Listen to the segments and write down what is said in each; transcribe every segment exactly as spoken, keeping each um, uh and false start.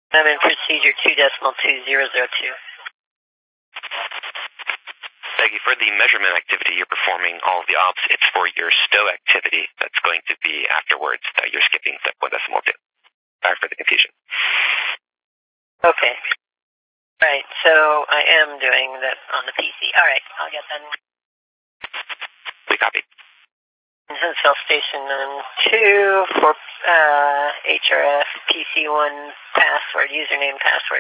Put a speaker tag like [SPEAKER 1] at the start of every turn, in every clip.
[SPEAKER 1] I'm in procedure two decimal two zero zero two.
[SPEAKER 2] Peggy, for the measurement activity you're performing all of the ops, it's for your stow activity that's going to be afterwards that you're skipping step one decimal two. Sorry for the confusion.
[SPEAKER 1] Okay. Right, so I am doing that on the P C. Alright, I'll get that.
[SPEAKER 2] We copy.
[SPEAKER 1] Huntsville Station two for uh, H R F P C one password, username password.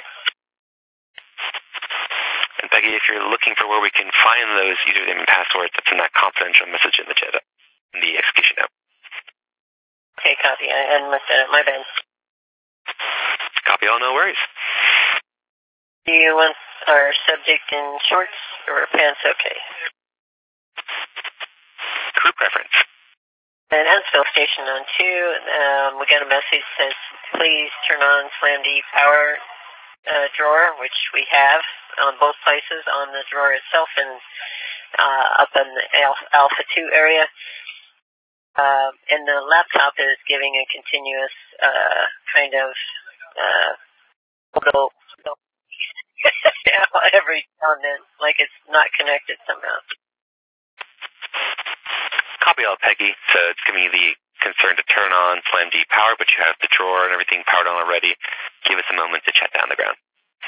[SPEAKER 2] And Peggy, if you're looking for where we can find those username and passwords, that's in that confidential message in the chat, in the execution note.
[SPEAKER 1] Okay, copy. I hadn't looked at it. My bad.
[SPEAKER 2] Copy all, no worries.
[SPEAKER 1] Do you want our subject in shorts or pants? Okay.
[SPEAKER 2] Crew preference.
[SPEAKER 1] And Huntsville Station on two, um, we got a message that says, please turn on SlamD power uh, drawer, which we have on both places, on the drawer itself and uh, up in the Alpha two area. Uh, and the laptop is giving a continuous uh, kind of uh, little every now and then, like it's not connected somehow.
[SPEAKER 2] Copy all, Peggy. So it's giving you the concern to turn on SlamD power, but you have the drawer and everything powered on already. Give us a moment to check down the ground.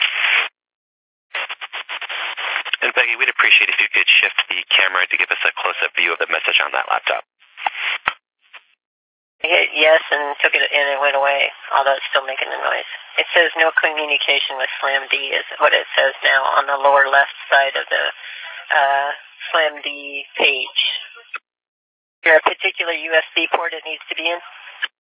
[SPEAKER 2] And Peggy, we'd appreciate if you could shift the camera to give us a close-up view of the message on that laptop.
[SPEAKER 1] I hit yes and took it and it went away, although it's still making the noise. It says no communication with SlamD is what it says now on the lower left side of the uh, SlamD page. Is there a particular U S B port it needs to be in?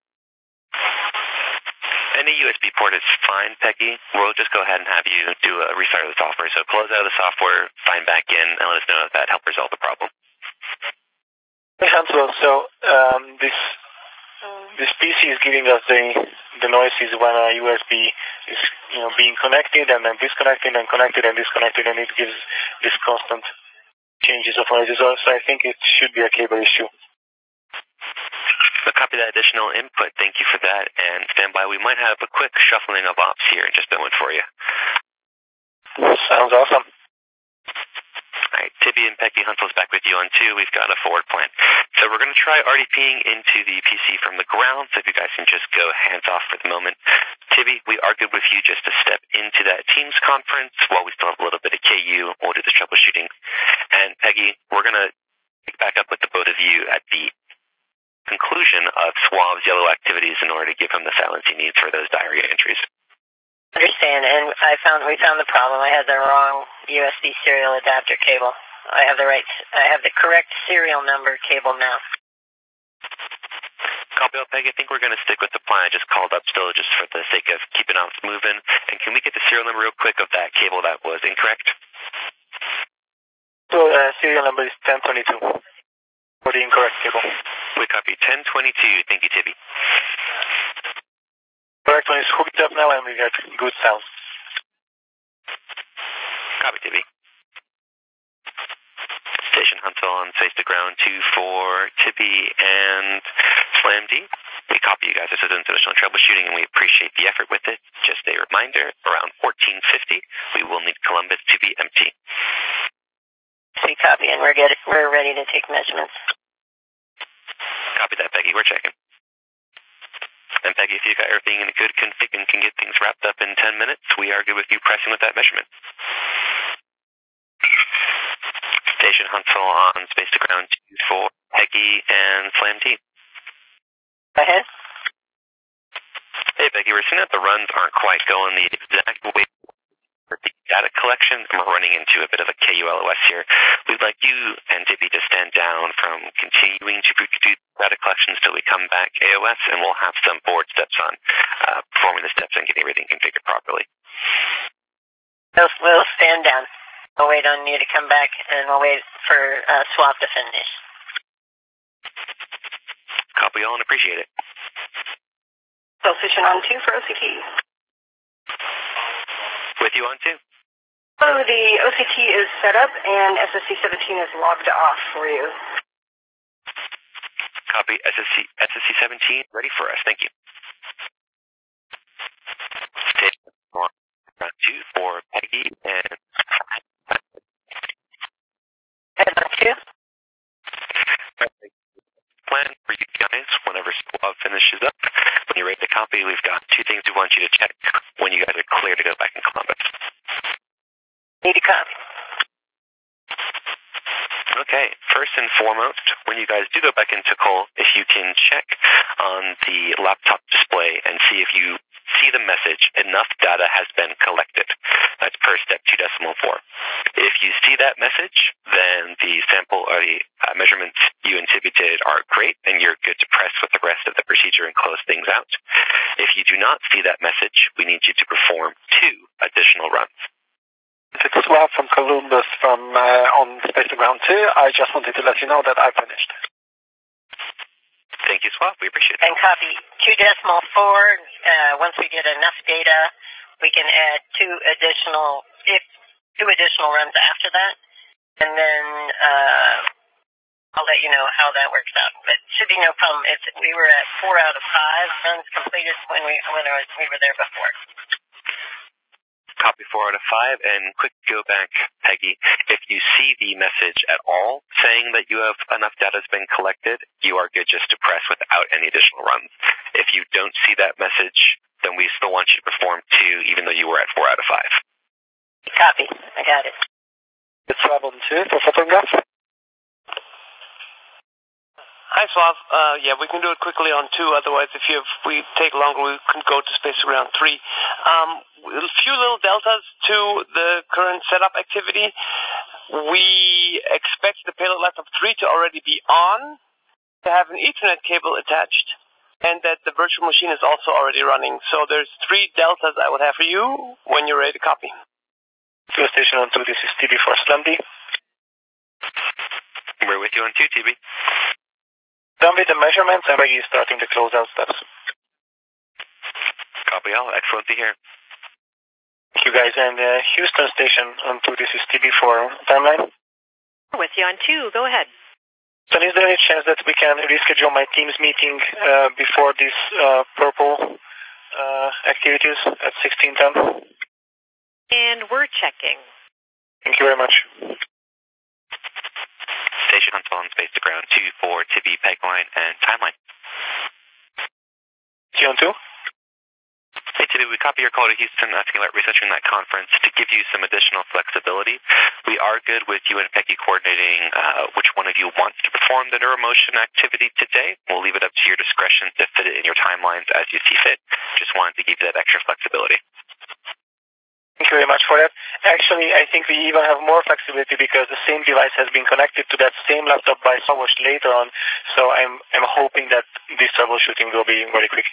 [SPEAKER 2] Any U S B port is fine, Peggy. We'll just go ahead and have you do a restart of the software. So close out of the software, sign back in, and let us know if that helped resolve the problem.
[SPEAKER 3] Hey, Huntsville, so um, this this P C is giving us the the noises when a U S B is you know being connected and then disconnected and connected and disconnected, and it gives this constant changes of noises. So I think it should be a cable issue.
[SPEAKER 2] So copy that additional input. Thank you for that, and stand by. We might have a quick shuffling of ops here in just a moment for you.
[SPEAKER 3] Sounds awesome.
[SPEAKER 2] All right, Tibby and Peggy, Huntsville's back with you on two. We've got a forward plan. So we're going to try RDPing into the P C from the ground, so if you guys can just go hands off for the moment. Tibby, we are good with you just to step into that Teams conference while we still have a little bit of K U. We'll do the troubleshooting. And Peggy, we're going to pick back up with the both of you at the conclusion of Swab's yellow activities in order to give him the silence he needs for those diarrhea entries.
[SPEAKER 1] Understand, and I found we found the problem. I had the wrong U S B serial adapter cable. I have the right, I have the correct serial number cable now.
[SPEAKER 2] Copy out, Peggy. I think we're going to stick with the plan I just called up still just for the sake of keeping ops moving. And can we get the serial number real quick of that cable that was incorrect?
[SPEAKER 3] So uh, serial number is ten twenty-two for the incorrect cable.
[SPEAKER 2] We copy ten twenty-two. Thank you, Tibby.
[SPEAKER 3] Correct one is hooked up now and we got good sound.
[SPEAKER 2] Copy, Tibby. Station Huntsville on face to ground two for Tibby and SlamD. We copy you guys. This is international troubleshooting and we appreciate the effort with it. Just a reminder, around fourteen fifty, we will need Columbus to be empty.
[SPEAKER 1] We copy and we're good. We're ready to take measurements.
[SPEAKER 2] Copy that, Peggy. We're checking. And Peggy, if you got everything in a good config and can get things wrapped up in ten minutes, we are good with you pressing with that measurement. Station Huntsville on space to ground two for Peggy and SlamD.
[SPEAKER 1] Go ahead.
[SPEAKER 2] Hey, Peggy, we're seeing that the runs aren't quite going the exact way for the data collection, and we're running into a bit of a K U L O S here. We'd like you and Tibby to stand down from continuing to do data collection until we come back A O S, and we'll have some board steps on uh, performing the steps and getting everything configured properly.
[SPEAKER 1] We'll, we'll stand down. We'll wait on you to come back, and we'll wait for uh, swap to finish.
[SPEAKER 2] Copy all and appreciate it.
[SPEAKER 4] Station on two for O C T.
[SPEAKER 2] With you on two.
[SPEAKER 4] So the O C T is set up, and S S C seventeen is logged off for you.
[SPEAKER 2] Copy. S S C, S S C seventeen ready for us. Thank you. want you to check when you guys are clear to go back in Columbus.
[SPEAKER 1] Need a copy.
[SPEAKER 2] Okay, first and foremost, when you guys do go back into Cole, if you can check on the laptop display and see if you see the message, enough data has been collected. That's per step two decimal four. If you see that message, then the sample or the uh, measurements you and Tibby did are great, and you're good to press with the rest of the procedure and close things out. If you do not see that message, we need you to perform two additional runs.
[SPEAKER 3] It's Swab from Columbus from uh, on Space to Ground two. I just wanted to let you know that I finished.
[SPEAKER 2] Thank you, Swab. We appreciate it.
[SPEAKER 1] And copy two decimal four. Uh, once we get enough data, we can add two additional, if two additional runs after that, and then uh, I'll let you know how that works out. But it should be no problem. It's, we were at four out of five runs completed when we when we were there before.
[SPEAKER 2] Copy four out of five, and quick go back, Peggy. If you see the message at all saying that you have enough data has been collected, you are good just to press without any additional runs. If you don't see that message, then we still want you to perform two, even though you were at four out of five.
[SPEAKER 1] Copy. I got it.
[SPEAKER 3] It's Swab on two for photograph.
[SPEAKER 5] Hi, Slav. Uh, yeah, we can do it quickly on two. Otherwise, if you have, we take longer, we can go to Space Ground three. Um, a few little deltas to the current setup activity. We expect the payload laptop three to already be on, to have an Ethernet cable attached, and that the virtual machine is also already running. So there's three deltas I would have for you when you're ready to copy.
[SPEAKER 3] Fuel station on two, this is T B for SlamD.
[SPEAKER 2] We're with you on two, T B.
[SPEAKER 3] Done with the measurements, and Peggy is starting the closeout steps.
[SPEAKER 2] Copy all. Excellent to hear.
[SPEAKER 3] Thank you, guys. And uh, Houston station on two, this is T B for timeline.
[SPEAKER 6] We're with you on two. Go ahead.
[SPEAKER 3] So is there any chance that we can reschedule my team's meeting uh, before these uh, purple uh, activities at sixteen ten?
[SPEAKER 6] And we're checking.
[SPEAKER 3] Thank you very much.
[SPEAKER 2] Station Huntsville on Space to Ground two for Tibby, Pegline, and Timeline.
[SPEAKER 3] T on two?
[SPEAKER 2] Hey, Tibby, we copy your call to Houston asking about researching that conference. To give you some additional flexibility, we are good with you and Peggy coordinating uh, which one of you wants to perform the neuromotion activity today. We'll leave it up to your discretion to fit it in your timelines as you see fit. Just wanted to give you that extra flexibility.
[SPEAKER 3] Thank you very much for that. Actually, I think we even have more flexibility because the same device has been connected to that same laptop by hours later on. So I'm I'm hoping that this troubleshooting will be very quick.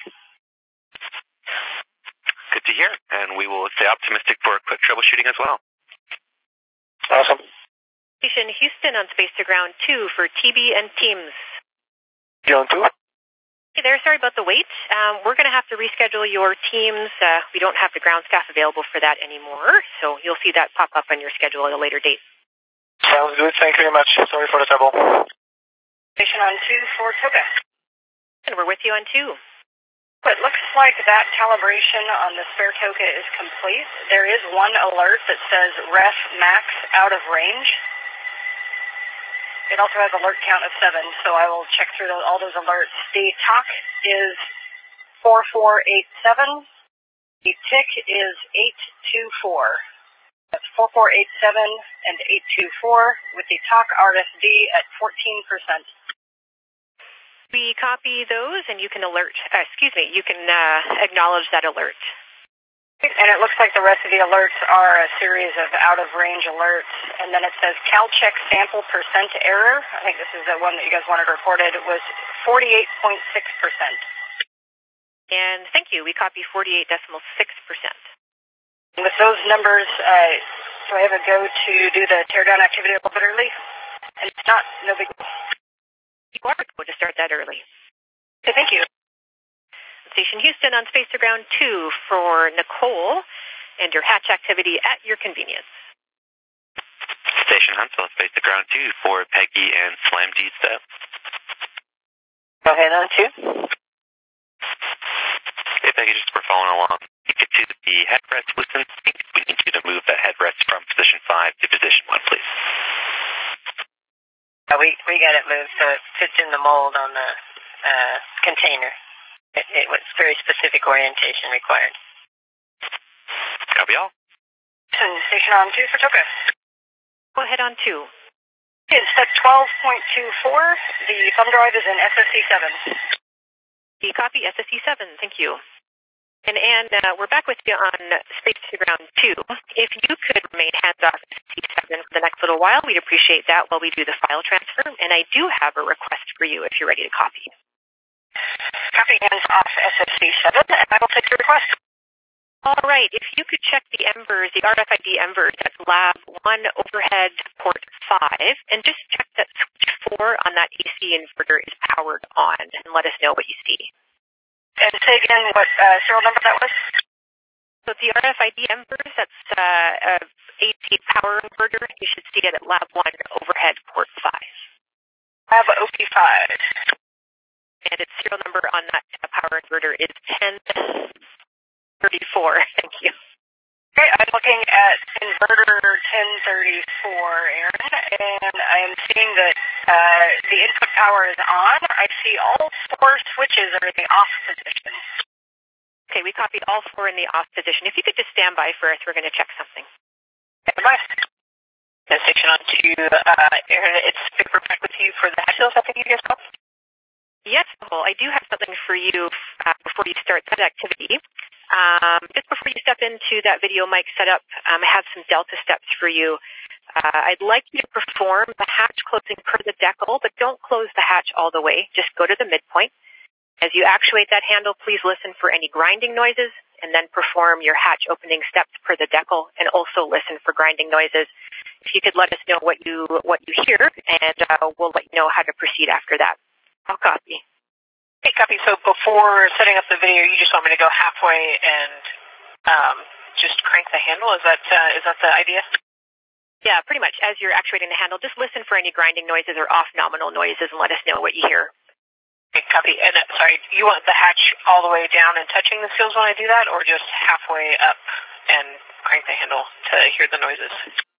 [SPEAKER 2] Good to hear, and we will stay optimistic for quick troubleshooting as well.
[SPEAKER 3] Awesome.
[SPEAKER 6] Station Houston on Space to Ground two for T B and Teams.
[SPEAKER 3] T on two?
[SPEAKER 6] Hey there, sorry about the wait. Um, we're going to have to reschedule your teams. Uh, we don't have the ground staff available for that anymore, so you'll see that pop up on your schedule at a later date.
[SPEAKER 3] Sounds good. Thank you very much. Sorry for the trouble.
[SPEAKER 4] Station on two for Toga.
[SPEAKER 6] And we're with you on two.
[SPEAKER 4] It looks like that calibration on the spare Toga is complete. There is one alert that says ref max out of range. It also has alert count of seven, so I will check through those, all those alerts. The T O C is four four eight seven. The tick is eight two four. That's four four eight seven and eight two four with the T O C R S D at fourteen percent.
[SPEAKER 6] We copy those, and you can alert, uh, excuse me, you can uh, acknowledge that alert.
[SPEAKER 4] And it looks like the rest of the alerts are a series of out-of-range alerts. And then it says CalCheck sample percent error. I think this is the one that you guys wanted reported. It was forty-eight point six percent.
[SPEAKER 6] And thank you. We copy forty-eight point six percent.
[SPEAKER 4] With those numbers, uh, do I have a go to do the teardown activity a little bit early? And if not, no big deal.
[SPEAKER 6] You are going to start that early.
[SPEAKER 4] Okay, thank you.
[SPEAKER 6] Station Houston on Space to Ground two for Nicole and your hatch activity at your convenience.
[SPEAKER 2] Station Huntsville, Space to Ground two for Peggy and SlamD step.
[SPEAKER 1] Go ahead on two.
[SPEAKER 2] Hey, Peggy, just for following along, you get to the headrest listen. We need you to move that headrest from position five to position one, please.
[SPEAKER 1] Uh, we, we got it moved so it fits in the mold on the uh, container. It, it was very specific orientation required.
[SPEAKER 2] Copy all.
[SPEAKER 4] Station on two for Toka.
[SPEAKER 6] Go ahead on two.
[SPEAKER 4] In step twelve point two four, the thumb drive is in S S C seven.
[SPEAKER 6] The copy, S S C seven, thank you. And Anne, uh, we're back with you on Space to Ground two. If you could remain hands-off S S C seven for the next little while, we'd appreciate that while we do the file transfer. And I do have a request for you if you're ready to copy.
[SPEAKER 4] Copy hands-off S S C seven, and I will take your request.
[SPEAKER 6] All right, if you could check the Embers, the R F I D Embers at lab one overhead port five, and just check that switch four on that A C inverter is powered on, and let us know what you see.
[SPEAKER 4] And say again what uh, serial number that was?
[SPEAKER 6] So the R F I D Embers, that's uh, a A C power inverter. You should see it at lab one overhead port five.
[SPEAKER 4] Lab O P five.
[SPEAKER 6] And its serial number on that power inverter is ten thirty-four. Thank you.
[SPEAKER 4] Okay, I'm looking at inverter ten thirty-four, Aaron, and I am seeing that uh, the input power is on. I see all four switches are in the off position.
[SPEAKER 6] Okay, we copied all four in the off position. If you could just stand by for us, we're going to check something.
[SPEAKER 4] Stand by.
[SPEAKER 1] Station on two, uh, Aaron, it's Paper back with you for the Hatfields, I think you guys called?
[SPEAKER 6] Yes, Nicole, I do have something for you uh, before you start that activity. Um, just before you step into that video mic setup, um, I have some delta steps for you. Uh, I'd like you to perform the hatch closing per the decal, but don't close the hatch all the way. Just go to the midpoint. As you actuate that handle, please listen for any grinding noises, and then perform your hatch opening steps per the decal, and also listen for grinding noises. If you could let us know what you what you hear, and uh, we'll let you know how to proceed after that. I'll copy.
[SPEAKER 1] Hey, copy. So before setting up the video, you just want me to go halfway and um, just crank the handle? Is that uh, is that the idea?
[SPEAKER 6] Yeah, pretty much. As you're actuating the handle, just listen for any grinding noises or off nominal noises and let us know what you hear.
[SPEAKER 1] Okay, copy. And uh, sorry, you want the hatch all the way down and touching the seals when I do that, or just halfway up and crank the handle to hear the noises?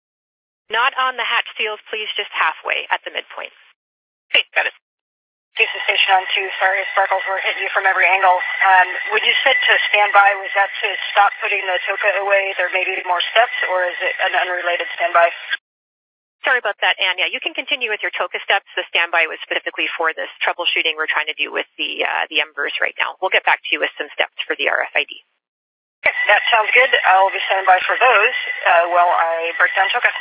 [SPEAKER 6] Not on the hatch seals, please, just halfway at the midpoint.
[SPEAKER 1] Okay, got it.
[SPEAKER 4] Houston Station on two, sorry, Sparkles, we're hitting you from every angle. Um, when you said to stand by, was that to stop putting the Toka away? There may be more steps, or is it an unrelated standby?
[SPEAKER 6] Sorry about that, Anne. Yeah, you can continue with your Toka steps. The standby was specifically for this troubleshooting we're trying to do with the uh, the Embers right now. We'll get back to you with some steps for the R F I D.
[SPEAKER 4] Okay, that sounds good. I'll be standing by for those uh, while I break down Toka.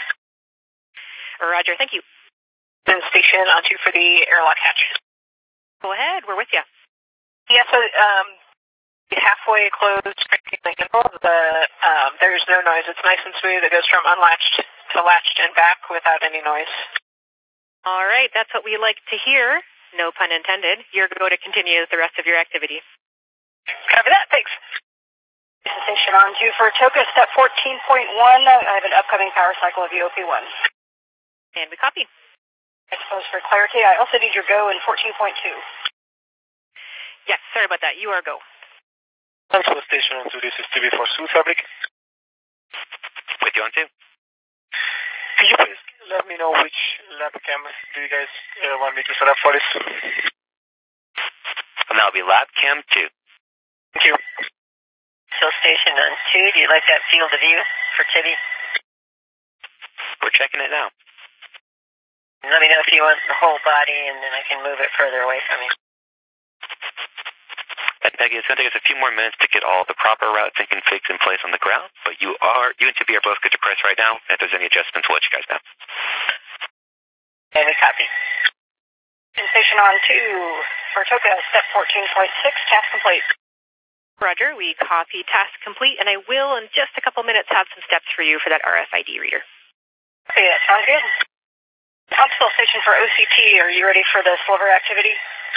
[SPEAKER 6] Roger, thank you.
[SPEAKER 1] Then station on two for the airlock hatch.
[SPEAKER 6] Go ahead, we're with you.
[SPEAKER 1] Yeah, so um, halfway closed, cranking the handle. The um, there's no noise. It's nice and smooth. It goes from unlatched to latched and back without any noise.
[SPEAKER 6] All right, that's what we like to hear. No pun intended. You're going to continue the rest of your activity.
[SPEAKER 1] Copy that. Thanks.
[SPEAKER 4] Station on two for Toka, step fourteen point one. I have an upcoming power cycle of U O P one.
[SPEAKER 6] And we copy.
[SPEAKER 4] I suppose for clarity, I also need your go in fourteen point two.
[SPEAKER 6] Yes, sorry about that. You are go.
[SPEAKER 3] Central Station on two, this is T V for Sioux Fabric.
[SPEAKER 2] With you on two.
[SPEAKER 3] Could you please let me know which lab cam do you guys uh, want me to set up for this?
[SPEAKER 2] And that'll be Lab Cam two.
[SPEAKER 3] Thank you.
[SPEAKER 1] So station on two, do you like that field of view for Tibby?
[SPEAKER 2] We're checking it now.
[SPEAKER 1] Let me know if you want the whole body, and then I can move it further away from you.
[SPEAKER 2] And Peggy, it's going to take us a few more minutes to get all the proper routes and configs in place on the ground, but you are, you and Tibby are both good to press right now. If there's any adjustments, we'll let you guys know.
[SPEAKER 1] And we copy.
[SPEAKER 4] Station on two for Toka, step fourteen point six, task complete.
[SPEAKER 6] Roger, we copy task complete, and I will in just a couple minutes have some steps for you for that R F I D reader.
[SPEAKER 4] Okay, that sounds good. Huntsville Station for O C T, are you ready for the sliver activity?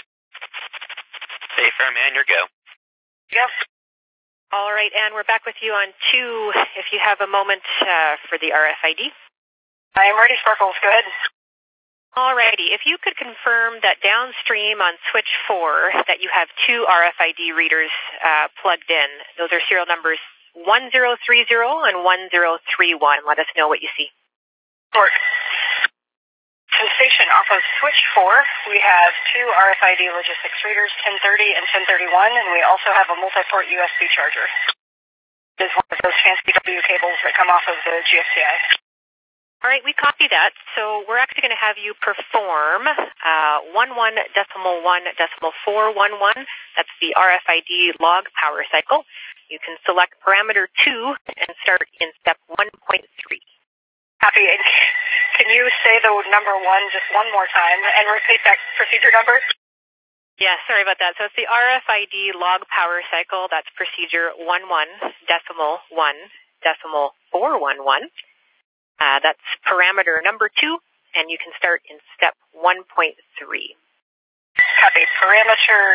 [SPEAKER 2] Hey, Fairman, your go.
[SPEAKER 4] Yes.
[SPEAKER 6] All right, Anne, we're back with you on two, if you have a moment uh, for the R F I D.
[SPEAKER 4] I am ready, Sparkles. Go ahead.
[SPEAKER 6] All righty. If you could confirm that downstream on switch four that you have two R F I D readers uh, plugged in. Those are serial numbers one zero three zero and one zero three one. Let us know what you see.
[SPEAKER 4] Work. Station off of switch four, we have two R F I D logistics readers, ten thirty and ten thirty-one, and we also have a multi-port U S B charger. is one of those fancy W cables that come off of the G F C I.
[SPEAKER 6] All right, we copy that. So we're actually going to have you perform uh, one one decimal one decimal four one one. That's the R F I D log power cycle. You can select parameter two and start in step one point three.
[SPEAKER 4] Copy. And can you say the number one just one more time and repeat that procedure number?
[SPEAKER 6] Yeah, sorry about that. So it's the R F I D log power cycle. That's procedure one one decimal one decimal four one one. Uh, that's parameter number two, and you can start in step one point three.
[SPEAKER 4] Copy. Parameter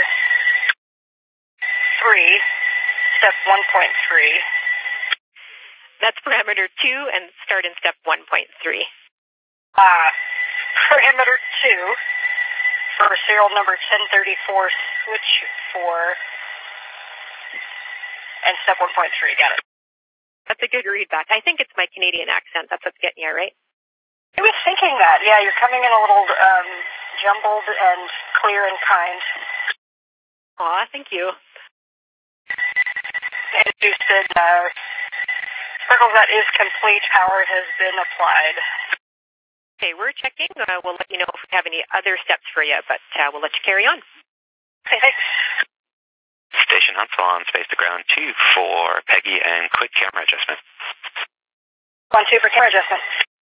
[SPEAKER 4] three, step one point three.
[SPEAKER 6] That's parameter two, and start in step one point three.
[SPEAKER 4] Uh, parameter two for serial number ten thirty-four, switch four, and step one point three. Got it.
[SPEAKER 6] That's a good readback. I think it's my Canadian accent. That's what's getting you, right?
[SPEAKER 4] I was thinking that. Yeah, you're coming in a little um, jumbled and clear and kind.
[SPEAKER 6] Aw, thank you.
[SPEAKER 4] And you said, uh, Sprinkles, that is complete. Power has been applied.
[SPEAKER 6] Okay, we're checking. Uh, we'll let you know if we have any other steps for you, but uh, we'll let you carry on.
[SPEAKER 4] Okay, thanks.
[SPEAKER 2] Station Huntsville on space to ground two for Peggy and quick camera adjustment.
[SPEAKER 4] One, two for camera adjustment.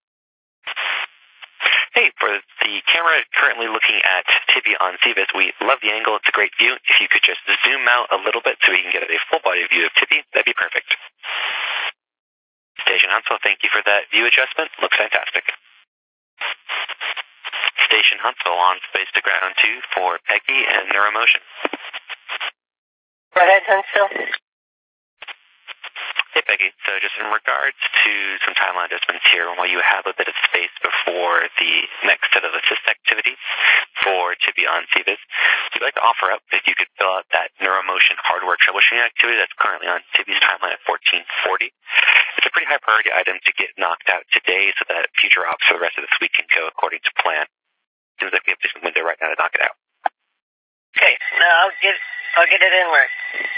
[SPEAKER 2] Hey, for the camera currently looking at Tibby on CBIS, we love the angle. It's a great view. If you could just zoom out a little bit so we can get a full body view of Tibby, that'd be perfect. Station Huntsville, thank you for that view adjustment. Looks fantastic. Station Huntsville on space to ground two for Peggy and Neuromotion.
[SPEAKER 1] Go ahead, Huntsville.
[SPEAKER 2] Hey, Peggy. So just in regards to some timeline adjustments here, while you have a bit of space before the next set of assist activities for Tibby on CBIS, we'd like to offer up if you could fill out that Neuromotion hardware troubleshooting activity that's currently on Tibby's timeline at fourteen forty. It's a pretty high priority item to get knocked out today so that future ops for the rest of this week can go according to plan. Seems like we have just a window right now to knock it out.
[SPEAKER 1] Okay, no, I'll get I'll get it in work.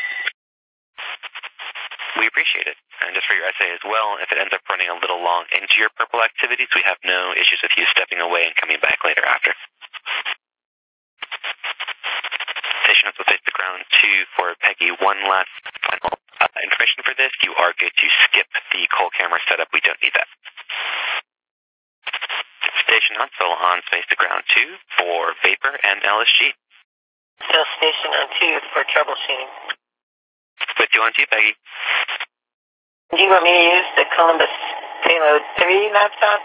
[SPEAKER 2] We appreciate it. And just for your essay as well, if it ends up running a little long into your purple activities, we have no issues with you stepping away and coming back later after. Station up with face to ground two for Peggy. One last final uh, information for this. You are good to skip the coal camera setup. We don't need that. Station Huntsville on space to ground two for Vapor and L S G.
[SPEAKER 1] Still station on two for troubleshooting.
[SPEAKER 2] With you on two, Peggy.
[SPEAKER 1] Do you want me to use the Columbus Payload three laptop?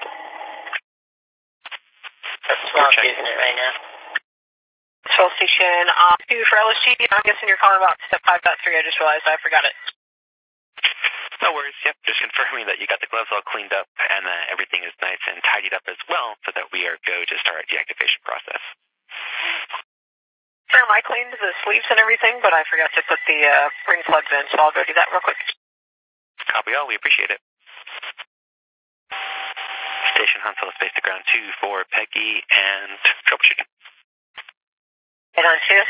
[SPEAKER 1] That's Swamp using it right now.
[SPEAKER 4] Control station on two for L S G. I'm guessing you're calling about step five point three. I just realized I forgot it.
[SPEAKER 2] No worries. Yep, just confirming that you got the gloves all cleaned up and that everything is nice and tidied up as well so that we are go to start our deactivation process.
[SPEAKER 4] Sure, I cleaned the sleeves and everything, but I forgot to put the uh, ring plugs in, so I'll go do that real quick.
[SPEAKER 2] Copy all. We appreciate it. Station Huntsville, space to ground two for Peggy and troubleshooting.
[SPEAKER 1] Head on two.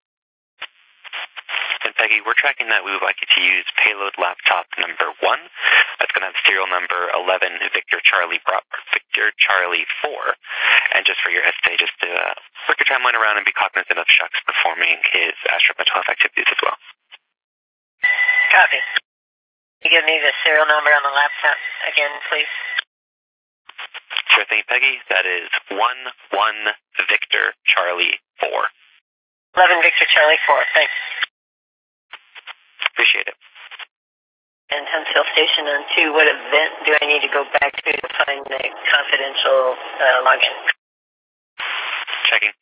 [SPEAKER 2] And Peggy, we're tracking that. We would like you to use payload laptop number one. That's going to have serial number eleven, Victor Charlie Victor Charlie four. And just for your essay, just to uh, work your timeline around and be cognizant of Chuck's performing his Astro Mental Health activities as well.
[SPEAKER 1] Copy. You give me the serial number on the laptop again, please.
[SPEAKER 2] Sure thing, Peggy. That is one one Victor Charlie four.
[SPEAKER 1] eleven Victor Charlie four. Thanks.
[SPEAKER 2] Appreciate it.
[SPEAKER 1] And Huntsville Station on two, what event do I need to go back to to find the confidential uh, login?
[SPEAKER 2] Checking.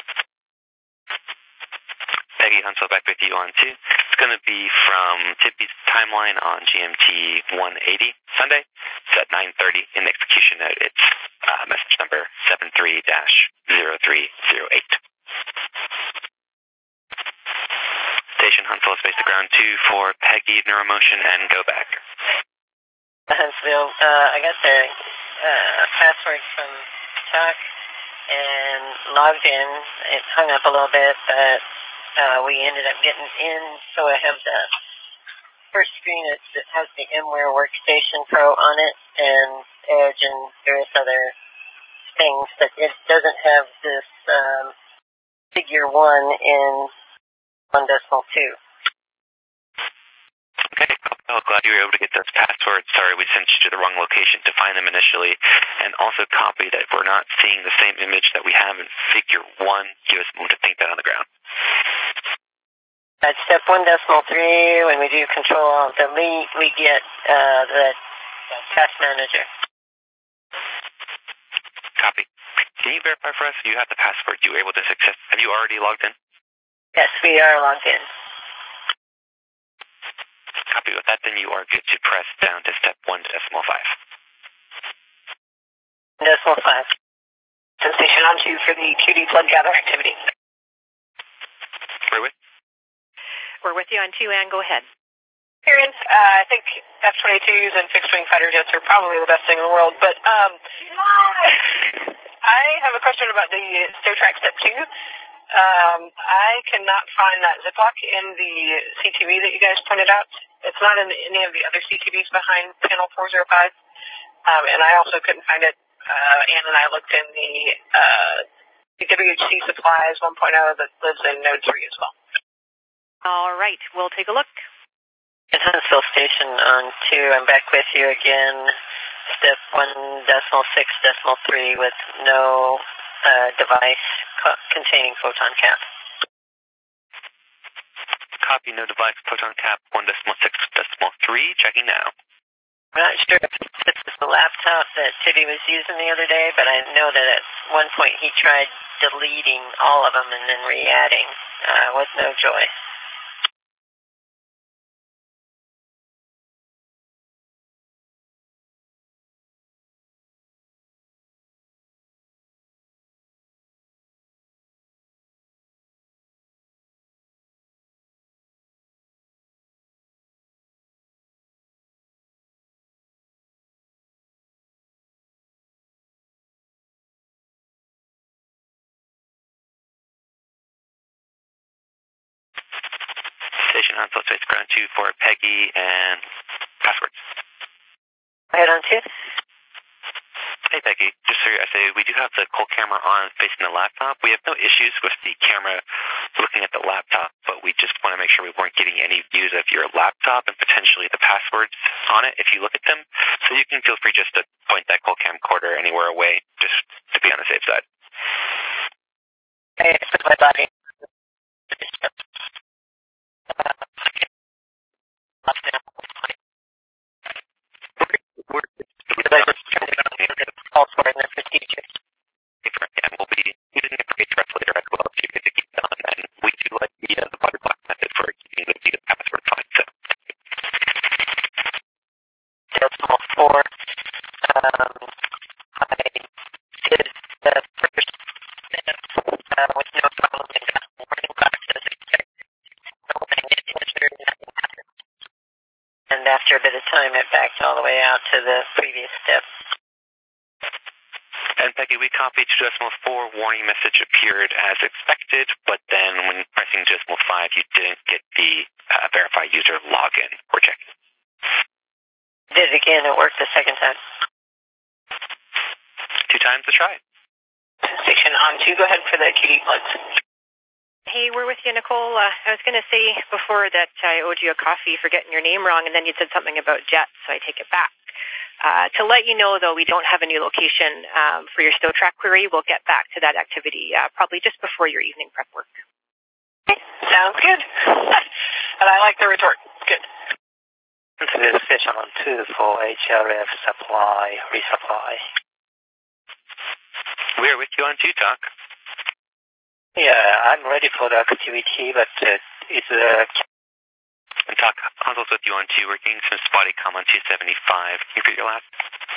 [SPEAKER 2] Peggy Huntsville back with you on two. It's going to be from Tibby's timeline on G M T one eighty Sunday. It's at nine thirty in the execution note. It's uh, message number seven three dash zero three zero eight. Station Huntsville, space to ground two for Peggy, Neuromotion, and go back.
[SPEAKER 1] Huntsville, uh, I got the uh, password from Chuck and logged in. It hung up a little bit, but uh, we ended up getting in, so I have the first screen, it, it has the MWare Workstation Pro on it, and Edge and various other things, but it doesn't have this um, figure one in one decimal two.
[SPEAKER 2] Okay, oh, glad you were able to get those passwords. Sorry, we sent you to the wrong location to find them initially. And also copy that we're not seeing the same image that we have in figure one. Give us a moment to think that on the ground.
[SPEAKER 1] At step one decimal three, when we do control alt delete, we get uh, the task manager.
[SPEAKER 2] Copy. Can you verify for us if you have the password you were able to success? Have you already logged in?
[SPEAKER 1] Yes, we are logged in.
[SPEAKER 2] Copy. With that, then you are good to press down to step one decimal five.
[SPEAKER 1] Decimal five.
[SPEAKER 4] Sensation on two for the Q D plug gather activity.
[SPEAKER 2] We're with?
[SPEAKER 6] We're with you on two, Ann. Go ahead.
[SPEAKER 4] Karen, uh, I think F twenty-twos and fixed-wing fighter jets are probably the best thing in the world, but um, I have a question about the Star Trek Step two. Um, I cannot find that Ziploc in the C T V that you guys pointed out. It's not in any of the other C T Vs behind panel four oh five, um, and I also couldn't find it. Uh, Ann and I looked in the, uh, the W H C supplies one point oh that lives in Node three as well.
[SPEAKER 6] All right, we'll take a look.
[SPEAKER 1] At Huntsville Station on two, I'm back with you again. Step one decimal six decimal three with no uh, device co- containing photon cap.
[SPEAKER 2] Copy, no device, photon cap, one decimal six decimal three. Checking now.
[SPEAKER 1] I'm not sure if this is the laptop that Tibby was using the other day, but I know that at one point he tried deleting all of them and then re-adding uh, with no joy.
[SPEAKER 2] Station Huntsville Space Ground two for Peggy and passwords.
[SPEAKER 1] Head on two.
[SPEAKER 2] Hey Peggy, just so I say, we do have the Cole camera on facing the laptop. We have no issues with the camera looking at the laptop, but we just want to make sure we weren't getting any views of your laptop and potentially the passwords on it if you look at them. So you can feel free just to point that Cole camcorder anywhere away, just to be on the safe side.
[SPEAKER 1] Okay, put my body. Also in the procedure.
[SPEAKER 2] And we'll be using it for a translator as well, so you get to keep it on. And we do like the, uh, the butter block method for keeping the, the password fine. So.
[SPEAKER 1] Decimal four. Um, I did the first step uh, with no problem and got warning boxes expected. Nothing entered, nothing happened. And after a bit of time, it backed all the way out to the previous step.
[SPEAKER 2] And Peggy, we copied to decimal four, warning message appeared as expected, but then when pressing decimal five, you didn't get the uh, verify user login. We're checking.
[SPEAKER 1] Did it again, it worked the second time.
[SPEAKER 2] Two times to try.
[SPEAKER 4] Station on two, go ahead for the Q D plugs.
[SPEAKER 6] Hey, we're with you, Nicole. Uh, I was going to say before that I owed you a coffee for getting your name wrong, and then you said something about jets, so I take it back. Uh, to let you know, though, we don't have a new location um, for your StowTrack query. We'll get back to that activity uh, probably just before your evening prep work.
[SPEAKER 4] Okay. Sounds good. And I like the retort. Good.
[SPEAKER 3] To the station on two for H R F supply, resupply.
[SPEAKER 2] We're with you on two, Talk.
[SPEAKER 3] Yeah, I'm ready for the activity, but uh, it's uh,
[SPEAKER 2] And Talk, Hansel's with you on two. We're getting some spotty comm on two seventy-five. Can you repeat your last?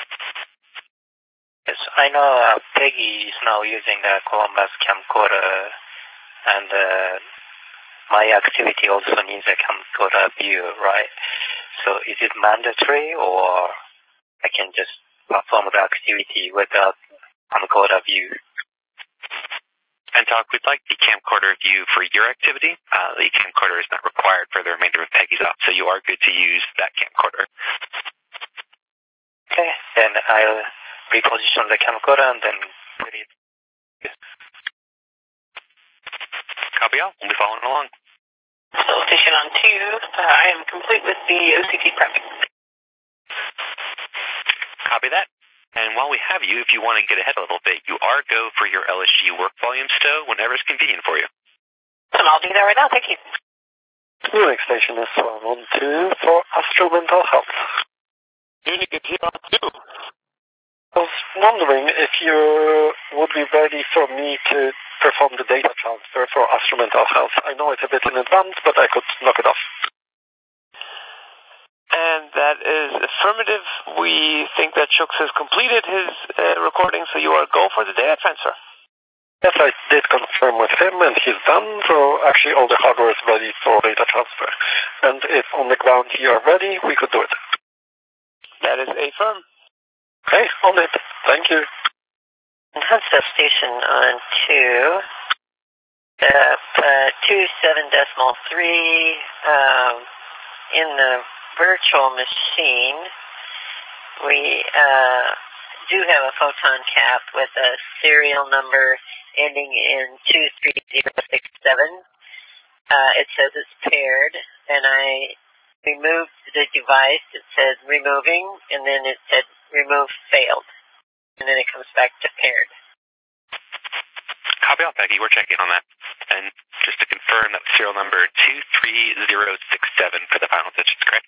[SPEAKER 3] yes, I know uh, Peggy is now using the Columbus camcorder, and uh, my activity also needs a camcorder view, right? So is it mandatory, or I can just perform the activity without camcorder view?
[SPEAKER 2] And Doc, we'd like the camcorder view for your activity. Uh, the camcorder is not required for the remainder of Peggy's op, so you are good to use that camcorder.
[SPEAKER 3] Okay, then I'll reposition the camcorder and then put it.
[SPEAKER 2] Copy all. We'll be following along.
[SPEAKER 7] So station on two, uh, I am complete with the O C T prepping.
[SPEAKER 2] Copy that. And while we have you, if you want to get ahead a little bit, you are go for your L S G work volume stow whenever it's convenient for you.
[SPEAKER 7] And I'll do that right now, thank you.
[SPEAKER 3] Next station is one one two for Astro Mental Health.
[SPEAKER 5] Unit here on two.
[SPEAKER 3] I was wondering if you would be ready for me to perform the data transfer for Astro Mental Health. I know it's a bit in advance, but I could knock it off.
[SPEAKER 5] And that is affirmative. We think that Shooks has completed his uh, recording, so you are go for the data transfer.
[SPEAKER 3] Yes, I did confirm with him, and he's done, so actually all the hardware is ready for data transfer. And if on the ground you are ready, we could do it.
[SPEAKER 5] That is a firm.
[SPEAKER 3] Okay, on it. Thank you.
[SPEAKER 1] Huntsville Station on two. Uh, uh, two seven decimal three. Um, in the virtual machine, we uh, do have a photon cap with a serial number ending in two three zero six seven. Uh, it says it's paired, and I removed the device. It says removing, and then it said remove failed, and then it comes back to paired.
[SPEAKER 2] Copy all, Peggy. We're checking on that. And just to confirm, that serial number two three zero six seven for the final digits, correct?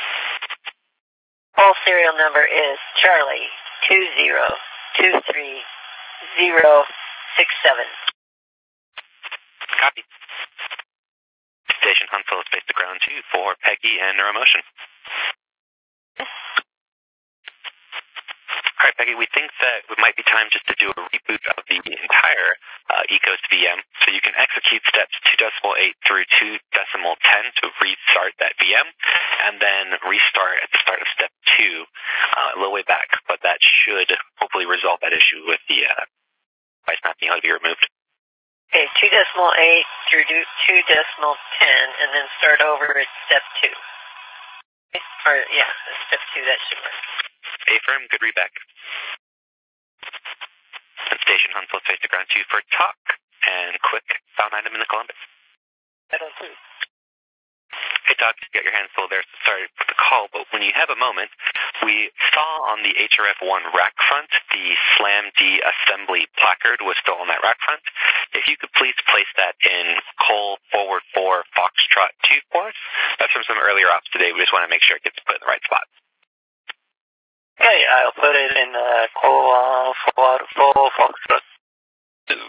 [SPEAKER 1] Full serial number is Charlie two zero two three zero six seven.
[SPEAKER 2] Copy. Station Huntsville is based to ground two for Peggy and Neuromotion. All right, Peggy, we think that it might be time just to do a reboot of the entire uh, ECOS V M. So you can execute steps two decimal eight through two decimal ten to restart that V M, and then restart at the start of step two uh, a little way back. But that should hopefully resolve that issue with the uh, device not being able to be removed.
[SPEAKER 1] Okay, two decimal eight through two decimal ten, and then start over at step two. Or, yeah, step two, that should work.
[SPEAKER 2] A-firm, good readback. And Station Huntsville face to ground two for talk, and quick found item in the Columbus.
[SPEAKER 5] I don't see.
[SPEAKER 2] Hey, Doc, you got your hands full there, so sorry for the call, but when you have a moment, we saw on the H R F one rack front, the SlamD assembly placard was still on that rack front. If you could please place that in Cole forward four Foxtrot two for us. That's from some earlier ops today. We just want to make sure it gets put in the right spot.
[SPEAKER 3] Okay, I'll put it in uh, Cole uh, forward four Foxtrot two.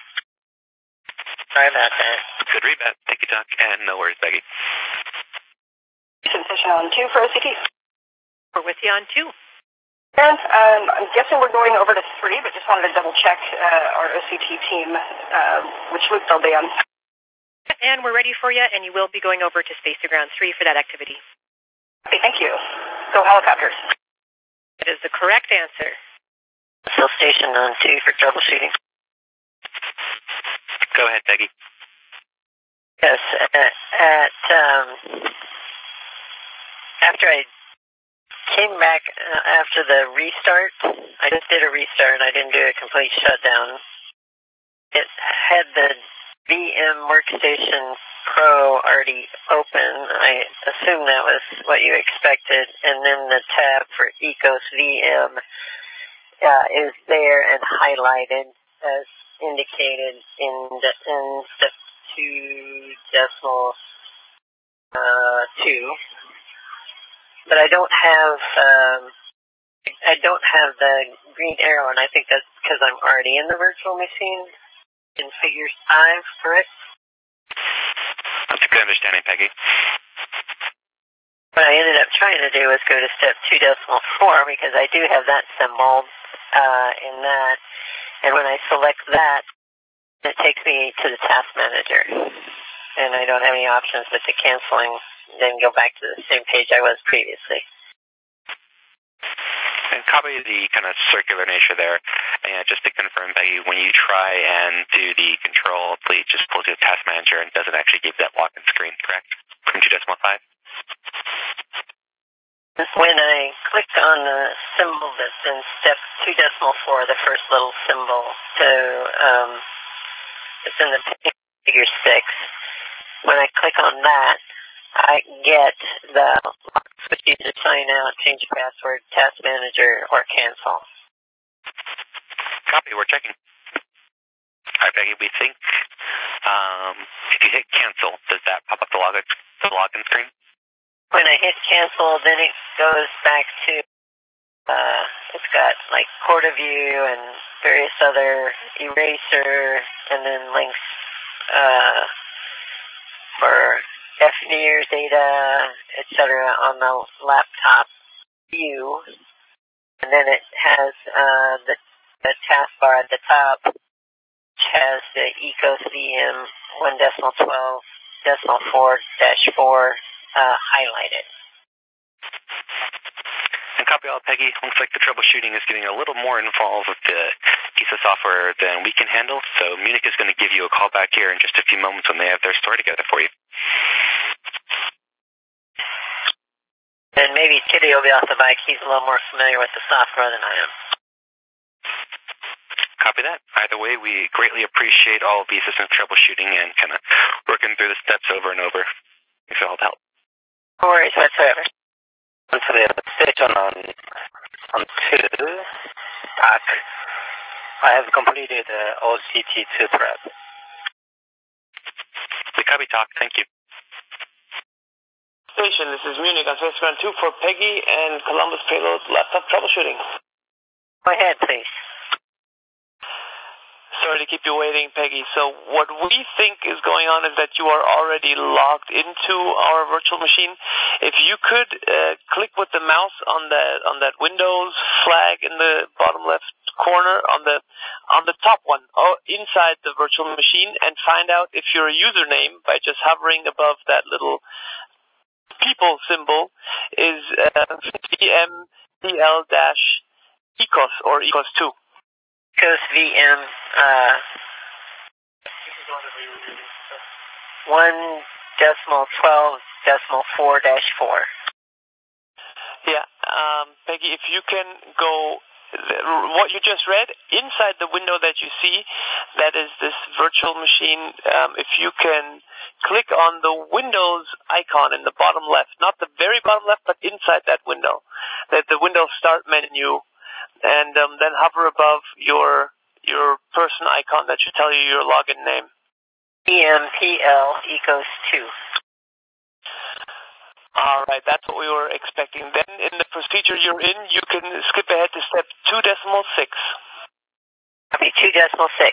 [SPEAKER 1] Sorry about that.
[SPEAKER 2] Good readback. Thank you, Doc, and no worries, Becky.
[SPEAKER 4] Station on two for O C T.
[SPEAKER 6] We're with you on two.
[SPEAKER 4] Karen, um, I'm guessing we're going over to three, but just wanted to double check uh, our O C T team, uh, which loop they'll be on.
[SPEAKER 6] And we're ready for you, and you will be going over to Space to Ground three for that activity.
[SPEAKER 4] Okay, thank you. Go helicopters.
[SPEAKER 6] That is the correct answer.
[SPEAKER 1] Still station on two for troubleshooting.
[SPEAKER 2] Go ahead, Peggy.
[SPEAKER 1] Yes, at, at um, after I came back uh, after the restart, I just did a restart. I didn't do a complete shutdown. It had the V M Workstation Pro already open. I assume that was what you expected. And then the tab for ECOS V M uh, is there and highlighted as indicated in, the, in step two decimal uh, two. But I don't have um, I don't have the green arrow, and I think that's because I'm already in the virtual machine in figure five, correct?
[SPEAKER 2] That's a good understanding, Peggy.
[SPEAKER 1] What I ended up trying to do was go to step two decimal four because I do have that symbol uh, in that, and when I select that, it takes me to the task manager, and I don't have any options but to canceling, then go back to the same page I was previously.
[SPEAKER 2] Okay. copy the kind of circular nature there. And just to confirm, Peggy, when you try and do the control, please just pull to the task manager and doesn't actually give that login screen, correct? From two decimal five?
[SPEAKER 1] When I click on the symbol that's in step two decimal four, the first little symbol, to um, it's in the figure six. When I click on that, I get the switch either sign out, change password, task manager, or cancel.
[SPEAKER 2] Copy, we're checking. All right, Peggy, we think um, if you hit cancel, does that pop up the login, the login screen?
[SPEAKER 1] When I hit cancel, then it goes back to, uh, it's got like quarter view and various other eraser, and then links uh, for F N I R data, et cetera on the laptop view. And then it has uh, the, the taskbar at the top, which has the ECOS V M one decimal twelve decimal four dash four uh, highlighted.
[SPEAKER 2] And copy all, Peggy. Looks like the troubleshooting is getting a little more involved with the piece of software than we can handle, so Munich is going to give you a call back here in just a few moments when they have their story together for you.
[SPEAKER 1] And maybe Kitty will be off the bike. He's a little more familiar with the software than I am.
[SPEAKER 2] Copy that. Either way, we greatly appreciate all of the assistance troubleshooting and kind of working through the steps over and over. Thanks for all the help.
[SPEAKER 1] No worries whatsoever.
[SPEAKER 8] On to the station on, on two, back. I have completed uh, O C T two prep.
[SPEAKER 2] We copy talk. Thank you.
[SPEAKER 5] Station, this is Munich on Space Ground two for Peggy and Columbus Payload laptop troubleshooting.
[SPEAKER 1] Go ahead, please.
[SPEAKER 5] Sorry to keep you waiting, Peggy. So what we think is going on is that you are already logged into our virtual machine. If you could uh, click with the mouse on the on that Windows flag in the bottom left corner on the on the top one, or inside the virtual machine, and find out if your username by just hovering above that little people symbol is uh, V M P L ECOS or ECOS two.
[SPEAKER 1] ECOS V M uh, one decimal twelve decimal four dash four.
[SPEAKER 5] Yeah, um, Peggy, if you can go, what you just read, inside the window that you see, that is this virtual machine, um, if you can click on the Windows icon in the bottom left, not the very bottom left, but inside that window, that the Windows Start menu, and um, then hover above your your person icon that should tell you your login name.
[SPEAKER 1] V M P L ECOS two.
[SPEAKER 5] All right, that's what we were expecting. Then in the procedure you're in, you can skip ahead to step two decimal six.
[SPEAKER 1] Copy two decimal six.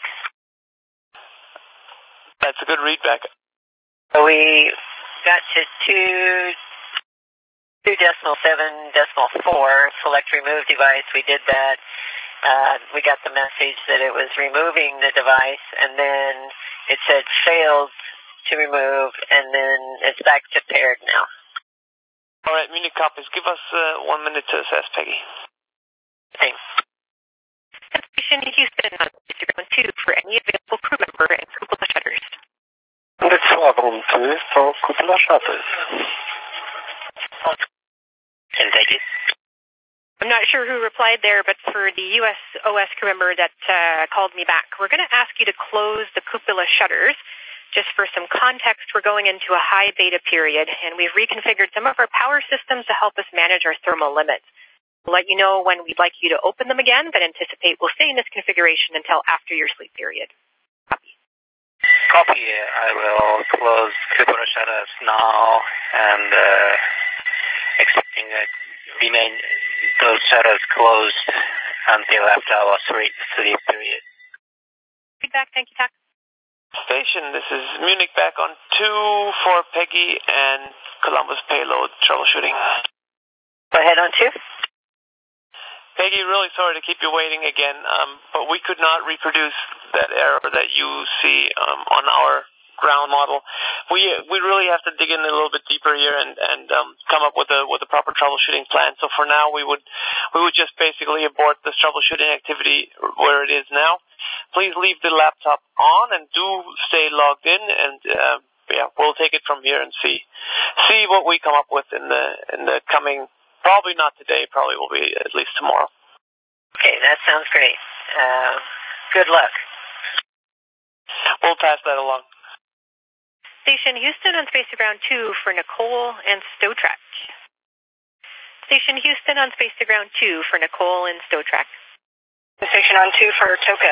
[SPEAKER 5] That's a good readback.
[SPEAKER 1] So we got to two, two decimal seven decimal four, select remove device. We did that. Uh, we got the message that it was removing the device, and then it said failed to remove, and then it's back to paired now.
[SPEAKER 5] All right, Munich copies. Give us uh, one minute to assess, Peggy.
[SPEAKER 1] Thanks.
[SPEAKER 6] Station Houston on Instagram two for any available crew member and cupola shutters.
[SPEAKER 3] This Squadron two for cupola shutters.
[SPEAKER 8] And thank you.
[SPEAKER 6] I'm not sure who replied there, but for the U S O S crew member that uh, called me back, we're going to ask you to close the cupola shutters. Just for some context, we're going into a high beta period, and we've reconfigured some of our power systems to help us manage our thermal limits. We'll let you know when we'd like you to open them again, but anticipate we'll stay in this configuration until after your sleep period. Copy.
[SPEAKER 8] Copy. I will close cupola shutters now, and uh, expecting that remain those shutters closed until after our sleep period.
[SPEAKER 6] Feedback. Thank you, Tack.
[SPEAKER 5] Station, this is Munich back on two for Peggy and Columbus Payload troubleshooting.
[SPEAKER 1] Go ahead on two.
[SPEAKER 5] Peggy, really sorry to keep you waiting again, um, but we could not reproduce that error that you see um, on our ground model. We we really have to dig in a little bit deeper here and and um, come up with a with a proper troubleshooting plan. So for now, we would we would just basically abort this troubleshooting activity where it is now. Please leave the laptop on and do stay logged in, and uh, yeah, we'll take it from here and see see what we come up with in the in the coming. Probably not today. Probably will be at least tomorrow.
[SPEAKER 1] Okay, that sounds great. Uh, good luck.
[SPEAKER 5] We'll pass that along.
[SPEAKER 6] Station Houston on Space to Ground two for Nicole and StowTrack. Station Houston on Space to Ground two for Nicole and StowTrack.
[SPEAKER 4] Station on two for Toka.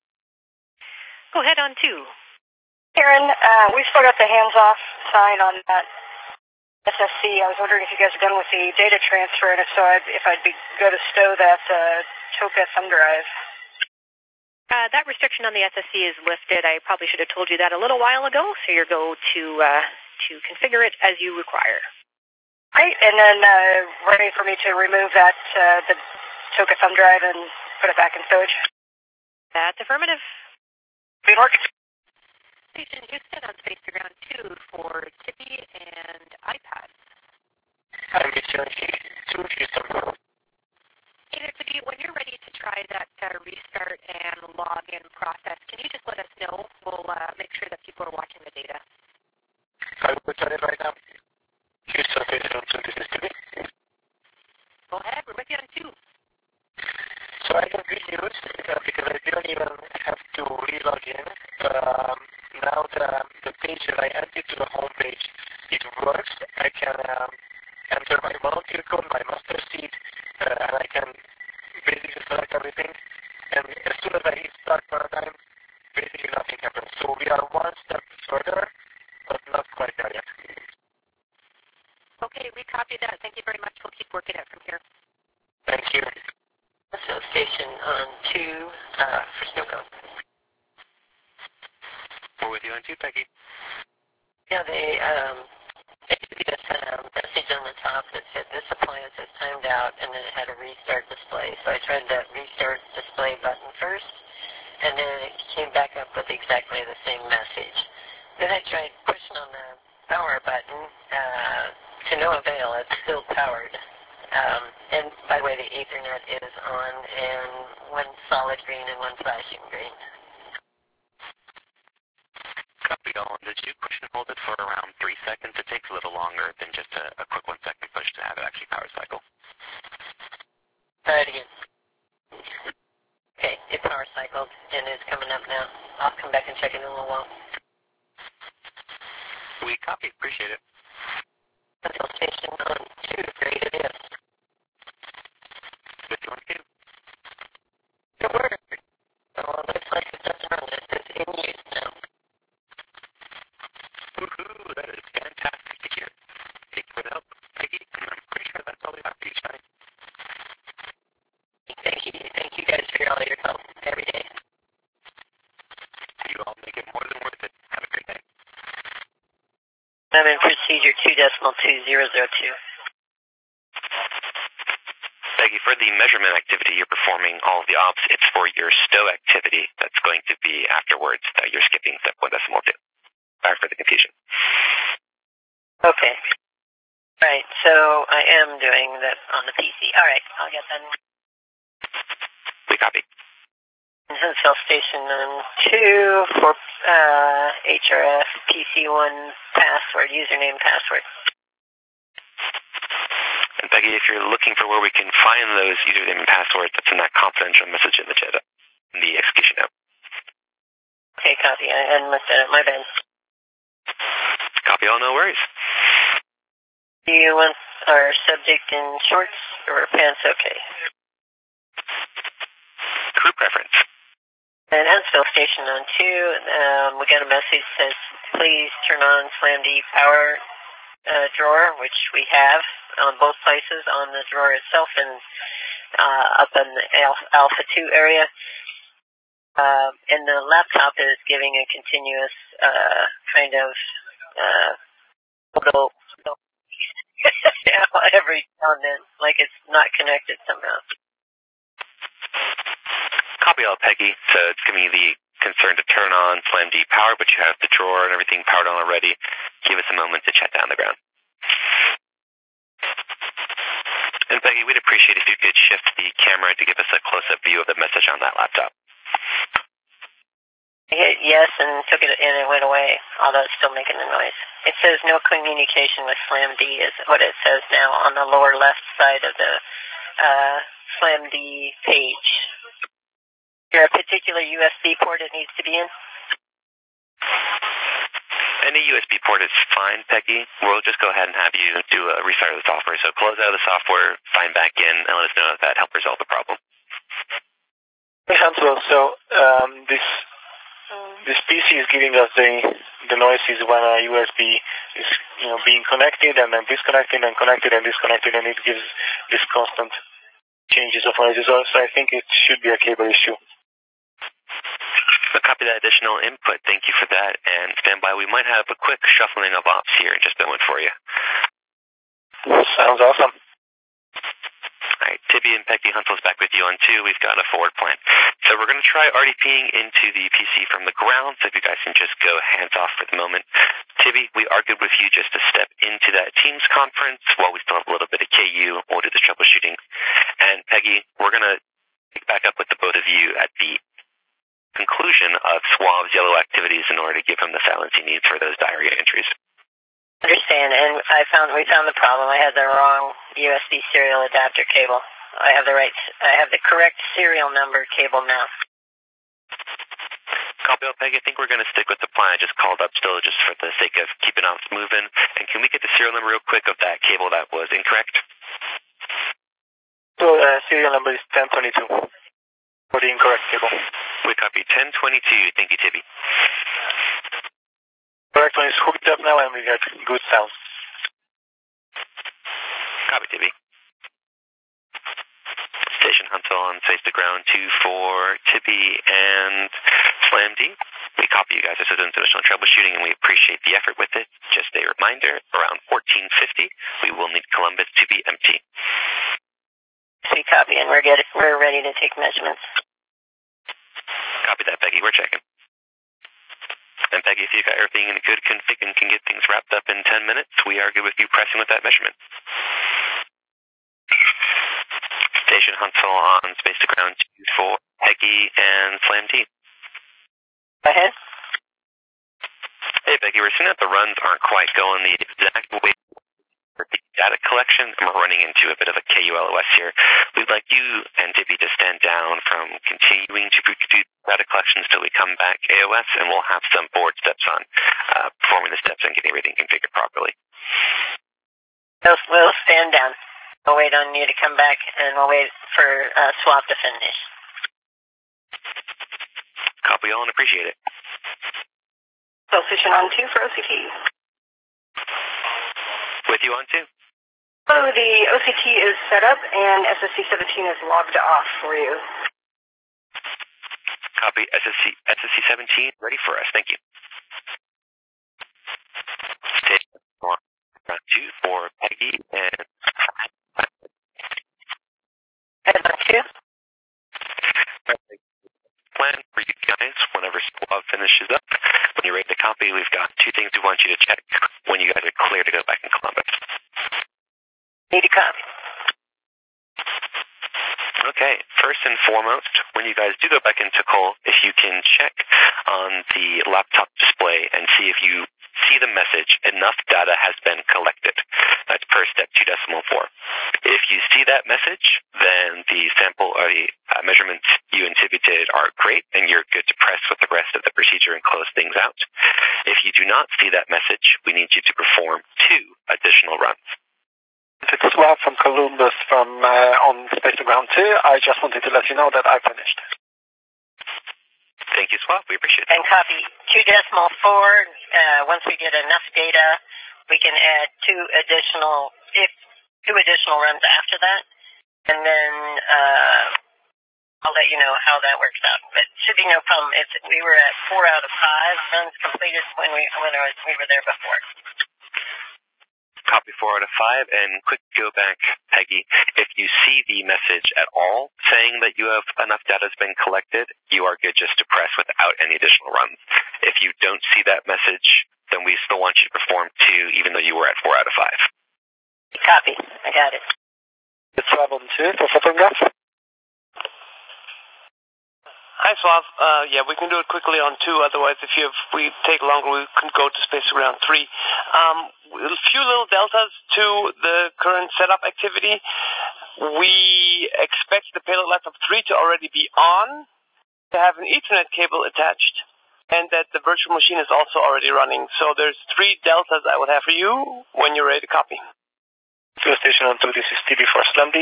[SPEAKER 6] Go ahead on two.
[SPEAKER 4] Karen, uh, we still got the hands-off sign on that S S C. I was wondering if you guys are done with the data transfer, and if so, I'd, if I'd be go to stow that uh, Toka thumb drive.
[SPEAKER 6] Uh, that restriction on the S S C is lifted. I probably should have told you that a little while ago, so you're go to uh, to configure it as you require.
[SPEAKER 4] Great, and then uh, ready for me to remove that uh, the Toka thumb drive and put it back in stowage.
[SPEAKER 6] That's affirmative.
[SPEAKER 4] Good work.
[SPEAKER 6] Station Houston on Space to Ground two for Tippy and iPad.
[SPEAKER 8] I'm Houston two Houston.
[SPEAKER 6] Hey there, Tippy. When you're ready to try that uh, restart and login process, can you just let us know? We'll uh, make sure that people are watching the data.
[SPEAKER 8] I will try it right now. Houston Station two, this is Tippy.
[SPEAKER 6] Go ahead. We're with you on two.
[SPEAKER 8] So I have good news uh, because I didn't even have to re-log in. Um, now the, the page that I added to the home page, it works. I can um, enter my volunteer code, my master seat, uh, and I can basically select everything. And as soon as I hit start paradigm, basically nothing happens. So we are one step further, but not quite there yet.
[SPEAKER 6] Okay, we copied that. Thank you very much. We'll keep working it from here.
[SPEAKER 8] Thank you.
[SPEAKER 1] So station on two uh, for Snowcone.
[SPEAKER 2] We're with you on two, Peggy.
[SPEAKER 1] Yeah, they um, they just had a message on the top that said this appliance is timed out, and then it had a restart display. So I tried that restart display button first, and then it came back up with exactly the same message. Then I tried pushing on the power button uh, to no avail. It's still powered. Um, and by the way, the Ethernet is on, and one solid green and one flashing green.
[SPEAKER 2] Copy all. Did you push and hold it for around three seconds? It takes a little longer than just a, a quick one-second push to have it actually power cycle.
[SPEAKER 1] Try it again. Okay, it power cycled, and it's coming up now. I'll come back and check it in a little while.
[SPEAKER 2] We copy. Appreciate it.
[SPEAKER 1] Central station on two, great it is.
[SPEAKER 2] With you on two.
[SPEAKER 1] Good work. Well, it looks like it's just around it. It's in use now.
[SPEAKER 2] Woohoo, that is fantastic to hear. Thank you for the help, Peggy, and I'm pretty sure that's all we got for you tonight.
[SPEAKER 1] Thank you. Thank you guys for all your help every day.
[SPEAKER 2] You all make it more than worth it. Have a great day.
[SPEAKER 1] I'm in procedure two decimal two zero zero two.
[SPEAKER 2] Peggy, for the measurement activity you're performing, all of the ops, it's for your stow activity that's going to be afterwards that you're skipping step one decimal two. Sorry for the confusion.
[SPEAKER 1] Okay. Right, so I am doing that on the P C. All right, I'll get that.
[SPEAKER 2] We copy.
[SPEAKER 1] Hinsdale Station on two for uh, H R F P C one password, username password.
[SPEAKER 2] And Peggy, if you're looking for where we can find those username and passwords, that's in that confidential message in the chat, in the execution note.
[SPEAKER 1] Okay, copy. I hadn't looked at it. My bad.
[SPEAKER 2] Copy all, no worries.
[SPEAKER 1] Do you want our subject in shorts or pants okay?
[SPEAKER 2] Crew preference.
[SPEAKER 1] And Huntsville Station on two, um, we got a message that says, please turn on SlamD power uh, drawer, which we have on both places, on the drawer itself and uh, up in the Alpha two area. Uh, and the laptop is giving a continuous uh, kind of uh, photo every now and then, like it's not connected somehow.
[SPEAKER 2] Copy all, Peggy. So it's giving you the concerned to turn on SlamD power, but you have the drawer and everything powered on already, give us a moment to chat down the ground. And Peggy, we'd appreciate if you could shift the camera to give us a close-up view of the message on that laptop.
[SPEAKER 1] I hit yes and took it and it went away, although it's still making the noise. It says no communication with SlamD is what it says now on the lower left side of the uh, SlamD page. Is there a particular U S B port it needs to be in?
[SPEAKER 2] Any U S B port is fine, Peggy. We'll just go ahead and have you do a restart of the software. So close out of the software, sign back in, and let us know if that helped resolve the problem.
[SPEAKER 3] Hey, Hansel, so um, this this P C is giving us the the noises when a U S B is you know being connected and then disconnected and connected and disconnected, and it gives this constant changes of noises. So I think it should be a cable issue.
[SPEAKER 2] So copy that additional input. Thank you for that, and stand by. We might have a quick shuffling of ops here in just a moment for you.
[SPEAKER 3] Sounds awesome.
[SPEAKER 2] All right, Tibby and Peggy Hunsel's back with you on two. We've got a forward plan. So we're going to try RDPing into the P C from the ground, so if you guys can just go hands off for the moment. Tibby, we are good with you just to step into that Teams conference while we still have a little bit of K U. We'll do this troubleshooting. And Peggy, we're going to pick back up with the both of you at the conclusion of Suave's yellow activities in order to give him the silence he needs for those diarrhea entries.
[SPEAKER 1] Understand, and I found we found the problem. I had the wrong U S B serial adapter cable. I have the right, I have the correct serial number cable now.
[SPEAKER 2] Copy out, Peggy. I think we're going to stick with the plan I just called up still just for the sake of keeping ops moving. And can we get the serial number real quick of that cable that was incorrect?
[SPEAKER 3] So uh, serial number is ten twenty-two for the incorrect cable.
[SPEAKER 2] We copy ten twenty-two. Thank you, Tibby.
[SPEAKER 3] Correct one is hooked up now and we got good sound.
[SPEAKER 2] Copy, Tibby. Station Huntsville on face to ground two for Tibby and SlamD. We copy you guys. This is international troubleshooting and we appreciate the effort with it. Just a reminder, around fourteen fifty, we will need Columbus to be empty.
[SPEAKER 1] See, copy, and we're, get, we're ready to take measurements.
[SPEAKER 2] Copy that, Peggy. We're checking. And Peggy, if you got everything in a good config and can get things wrapped up in ten minutes, we are good with you pressing with that measurement. Station Huntsville on space to ground two for Peggy and SlamD.
[SPEAKER 1] Go ahead.
[SPEAKER 2] Hey, Peggy, we're seeing that the runs aren't quite going the exact way for the data collection, and we're running into a bit of a K U L O S here. We'd like you and Tibby to stand down from continuing to do data collections till we come back A O S, and we'll have some board steps on, uh, performing the steps and getting everything configured properly.
[SPEAKER 1] We'll, we'll stand down. We'll wait on you to come back, and we'll wait for uh, Swap to finish.
[SPEAKER 2] Copy all and appreciate it.
[SPEAKER 4] Station on two for O C T.
[SPEAKER 2] With you on two.
[SPEAKER 4] So the O C T is set up, and S S C seventeen is logged off for you.
[SPEAKER 2] Copy. S S C, S S C seventeen, ready for us. Thank you. Station one, round two for Peggy and...
[SPEAKER 1] Head on two.
[SPEAKER 2] Plan for you guys whenever Suave finishes up. When you're ready to copy, we've got two things we want you to check when you guys are clear to go back in Columbus.
[SPEAKER 1] Need to copy.
[SPEAKER 2] Okay, first and foremost, when you guys do go back into Col, if you can check on the laptop display and see if you see the message, enough data has been collected. That's per step two decimal four. If you see that message, then the sample or the uh, measurements you and Tibby did are great, and you're good to press with the rest of the procedure and close things out. If you do not see that message, we need you to perform two additional runs.
[SPEAKER 3] It's Swab from Columbus from uh, on Space to Ground two. I just wanted to let you know that I finished.
[SPEAKER 2] Thank you, Swab. We appreciate it.
[SPEAKER 1] And copy two decimal four. Uh, once we get enough data, we can add two additional, if two additional runs after that, and then uh, I'll let you know how that works out. But it should be no problem. It's, we were at four out of five runs completed when we when I was, we were there before.
[SPEAKER 2] Copy four out of five, and quick go back, Peggy. If you see the message at all saying that you have enough data has been collected, you are good just to press without any additional runs. If you don't see that message, then we still want you to perform two, even though you were at four out of five.
[SPEAKER 1] Copy. I got it.
[SPEAKER 3] It's Slav on two for photograph.
[SPEAKER 5] Hi, Slav. Uh, yeah, we can do it quickly on two. Otherwise, if you have, we take longer, we can go to space around three. Um, a few little deltas to the current setup activity. We expect the payload laptop three to already be on, to have an Ethernet cable attached, and that the virtual machine is also already running. So there's three deltas I would have for you when you're ready to copy.
[SPEAKER 3] Fuel station on two, this is T B for SlamD.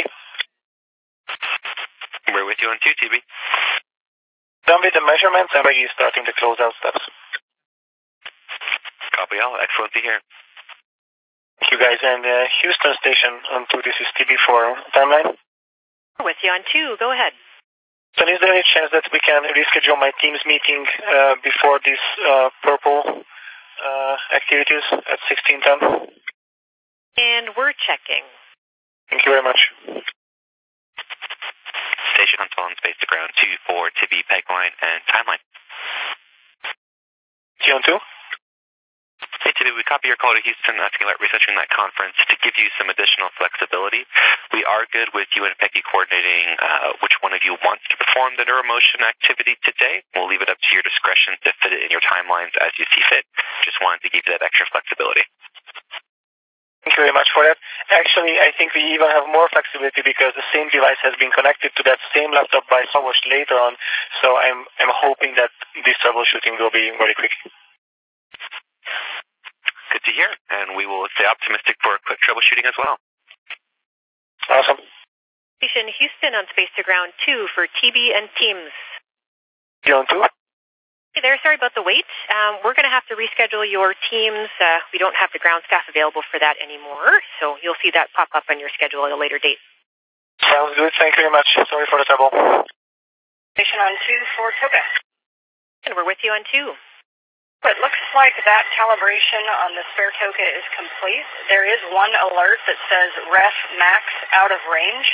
[SPEAKER 2] We're with you on two, T B.
[SPEAKER 3] Done with the measurements, and Peggy is starting the closeout steps.
[SPEAKER 2] Copy all. Excellent to hear.
[SPEAKER 3] Thank you, guys. And uh, Houston station on two, this is T B for timeline.
[SPEAKER 6] We're with you on two. Go ahead.
[SPEAKER 3] So is there any chance that we can reschedule my Teams meeting uh, before these uh, purple uh, activities at sixteen ten?
[SPEAKER 6] And we're checking.
[SPEAKER 3] Thank you very much.
[SPEAKER 2] Station Huntsville on space to ground two for T B, Pegline, and timeline.
[SPEAKER 3] T on two?
[SPEAKER 2] Hey, T B, we copy your call to Houston asking about researching that conference to give you some additional flexibility. We are good with you and Peggy coordinating uh, which one of you wants to perform the neuromotion activity today. We'll leave it up to your discretion to fit it in your timelines as you see fit. Just wanted to give you that extra flexibility.
[SPEAKER 3] Thank you very much for that. Actually, I think we even have more flexibility because the same device has been connected to that same laptop by hours later on, so I'm, I'm hoping that this troubleshooting will be very quick.
[SPEAKER 2] Good to hear, and we will stay optimistic for quick troubleshooting as well.
[SPEAKER 3] Awesome.
[SPEAKER 6] Station Houston on space to ground two for T B and Teams.
[SPEAKER 3] T on two?
[SPEAKER 6] Hey there, sorry about the wait. Um, we're going to have to reschedule your Teams. Uh, we don't have the ground staff available for that anymore, so you'll see that pop up on your schedule at a later date.
[SPEAKER 3] Sounds good. Thank you very much. Sorry for the trouble.
[SPEAKER 4] Station on two for Toka.
[SPEAKER 6] And we're with you on two.
[SPEAKER 4] It looks like that calibration on the spare Toka is complete. There is one alert that says ref max out of range.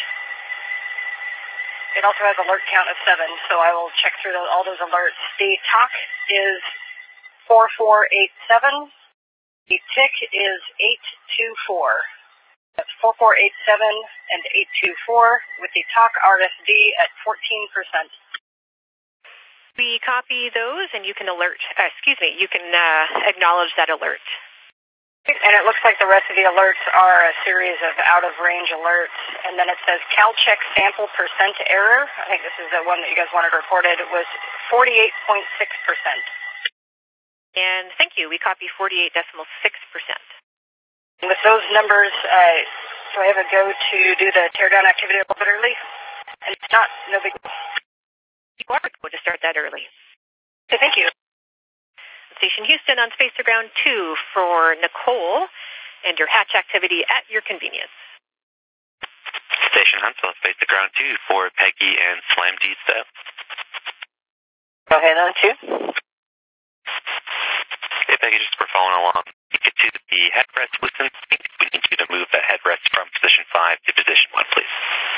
[SPEAKER 4] It also has alert count of seven, so I will check through those, all those alerts. The T O C is four four eight seven. The tick is eight two four. That's four four eight seven and eight two four with the T O C R S D at fourteen percent.
[SPEAKER 6] We copy those, and you can alert, uh, excuse me, you can uh, acknowledge that alert.
[SPEAKER 4] And it looks like the rest of the alerts are a series of out-of-range alerts. And then it says CalCheck sample percent error. I think this is the one that you guys wanted reported. It was forty-eight point six percent.
[SPEAKER 6] And thank you. We copy forty-eight point six percent.
[SPEAKER 4] With those numbers, uh, do I have a go to do the teardown activity a little bit early? And if not, no big deal.
[SPEAKER 6] You are going to start that early.
[SPEAKER 4] Okay, thank you.
[SPEAKER 6] Station Houston on space to ground two for Nicole and your hatch activity at your convenience.
[SPEAKER 2] Station Huntsville, space to ground two for Peggy and SlamD step.
[SPEAKER 1] Go ahead on two.
[SPEAKER 2] Hey, Peggy, just for following along, you get to the headrest listen. We need you to move that headrest from position five to position one, please.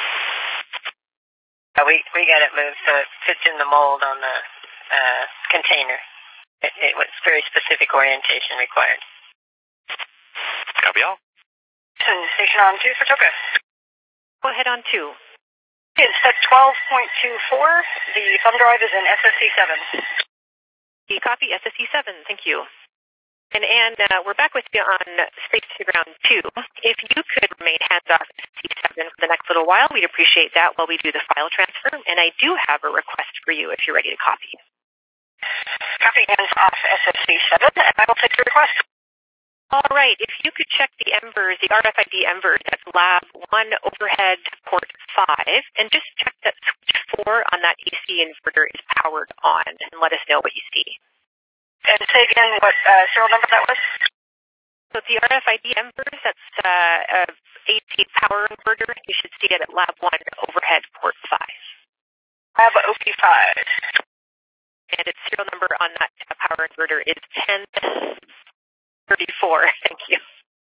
[SPEAKER 1] Uh, we we got it moved so it fits in the mold on the uh, container. It, it was very specific orientation required.
[SPEAKER 2] Copy all.
[SPEAKER 4] Station on two for Toka.
[SPEAKER 6] Go ahead on two.
[SPEAKER 4] It's at twelve point two four. The thumb drive is in S S C seven.
[SPEAKER 6] You copy S S C seven. Thank you. And Anne, uh, we're back with you on space to ground two. If you could remain hands-off S S C seven for the next little while, we'd appreciate that while we do the file transfer. And I do have a request for you if you're ready to copy.
[SPEAKER 4] Copy hands off S S C seven, and I will take the request.
[SPEAKER 6] All right. If you could check the embers, the R F I D embers at lab one overhead port five, and just check that switch four on that A C inverter is powered on, and let us know what you see.
[SPEAKER 4] And say again what uh, serial number that was?
[SPEAKER 6] So the R F I D embers, that's uh, a A C power inverter. You should see it at lab one overhead port five.
[SPEAKER 4] Lab O P five.
[SPEAKER 6] And its serial number on that power inverter is ten thirty-four. Thank you.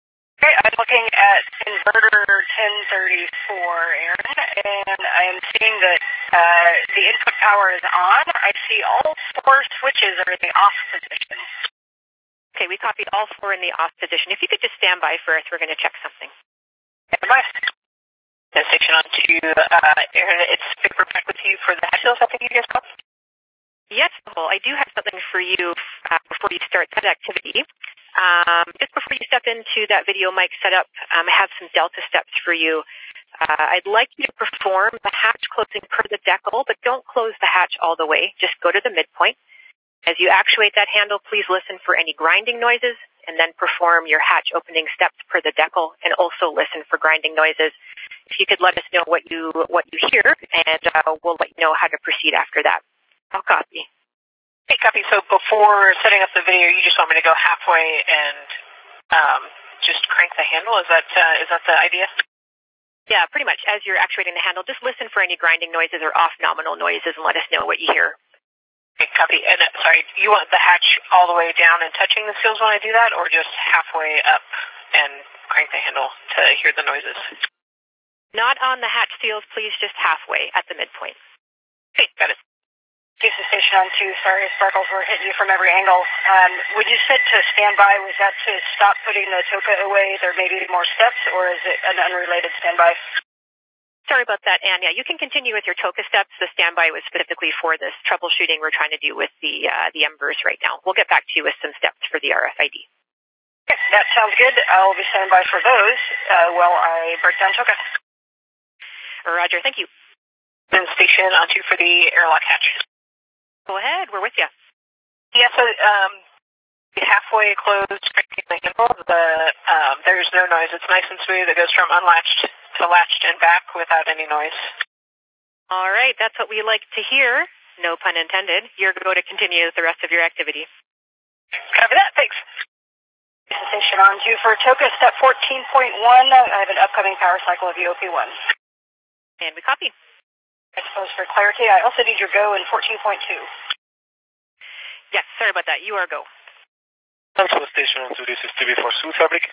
[SPEAKER 4] Okay, I'm looking at inverter ten thirty-four, Aaron, and I am seeing that uh, the input power is on. I see all four switches are in the off position.
[SPEAKER 6] Okay, we copied all four in the off position. If you could just stand by for us, we're going to check something.
[SPEAKER 4] Stand by.
[SPEAKER 7] Station on two, uh, Aaron, it's Victor back with you for the Hatfields, I think you guys called.
[SPEAKER 6] Yes, Nicole, I do have something for you uh, before you start that activity. Um, just before you step into that video mic setup, um, I have some delta steps for you. Uh, I'd like you to perform the hatch closing per the decal, but don't close the hatch all the way. Just go to the midpoint. As you actuate that handle, please listen for any grinding noises, and then perform your hatch opening steps per the decal, and also listen for grinding noises. If you could let us know what you what you hear, and uh, we'll let you know how to proceed after that. I'll copy.
[SPEAKER 7] Hey, copy. So before setting up the video, you just want me to go halfway and um, just crank the handle? Is that uh, is that the idea?
[SPEAKER 6] Yeah, pretty much. As you're actuating the handle, just listen for any grinding noises or off nominal noises and let us know what you hear.
[SPEAKER 7] Okay, copy. And uh, sorry, you want the hatch all the way down and touching the seals when I do that, or just halfway up and crank the handle to hear the noises?
[SPEAKER 6] Not on the hatch seals, please, just halfway at the midpoint.
[SPEAKER 7] Okay, got it.
[SPEAKER 4] Houston Station on two, sorry, sparkles were hitting you from every angle. Um, when you said to stand by, was that to stop putting the Toka away? There may be more steps, or is it an unrelated standby?
[SPEAKER 6] Sorry about that, Anne. Yeah, you can continue with your Toka steps. The standby was specifically for this troubleshooting we're trying to do with the uh, the embers right now. We'll get back to you with some steps for the R F I D.
[SPEAKER 4] Okay, that sounds good. I'll be standing by for those uh, while I break down Toka.
[SPEAKER 6] Roger, thank you.
[SPEAKER 7] Then station on two for the airlock hatch.
[SPEAKER 6] Go ahead, we're with you.
[SPEAKER 7] Yeah, so um, halfway closed, cranking the handle, the, um, there's no noise. It's nice and smooth. It goes from unlatched to latched and back without any noise.
[SPEAKER 6] All right, that's what we like to hear. No pun intended. You're going to continue with the rest of your activity.
[SPEAKER 7] Copy that, thanks.
[SPEAKER 4] Station on two for Toka, step fourteen point one. I have an upcoming power cycle of U O P one.
[SPEAKER 6] And we copy.
[SPEAKER 4] I suppose for clarity, I also need your go in fourteen point two.
[SPEAKER 6] Yes, sorry about that. You are go.
[SPEAKER 3] Central Station on two, this is T V for Suit Fabric.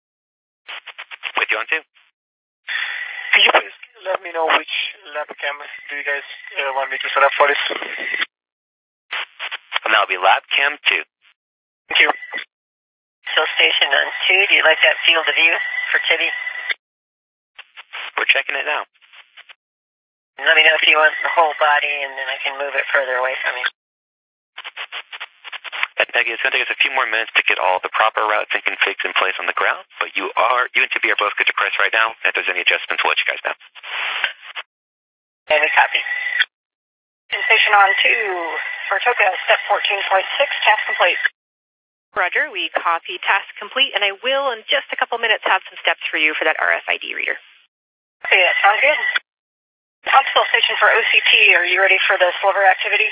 [SPEAKER 2] With you on two.
[SPEAKER 3] Could you please let me know which lab cam do you guys uh, want me to set up for this?
[SPEAKER 2] And that'll be lab cam two.
[SPEAKER 3] Thank you.
[SPEAKER 1] Still station on two. Do you like that field of view for Tibby?
[SPEAKER 2] We're checking it now.
[SPEAKER 1] Let me know if you want the whole body, and then I can move it further away from you.
[SPEAKER 2] And Peggy, it's going to take us a few more minutes to get all the proper routes and configs in place on the ground, but you are, you and Tibby are both good to press right now. If there's any adjustments, we'll let you guys know.
[SPEAKER 1] And we copy.
[SPEAKER 4] Station on two for Toka, step fourteen point six, task complete.
[SPEAKER 6] Roger, we copy task complete, and I will in just a couple minutes have some steps for you for that R F I D reader.
[SPEAKER 4] Okay, that sounds good. Huntsville Station for O C T, are you ready for the sliver activity?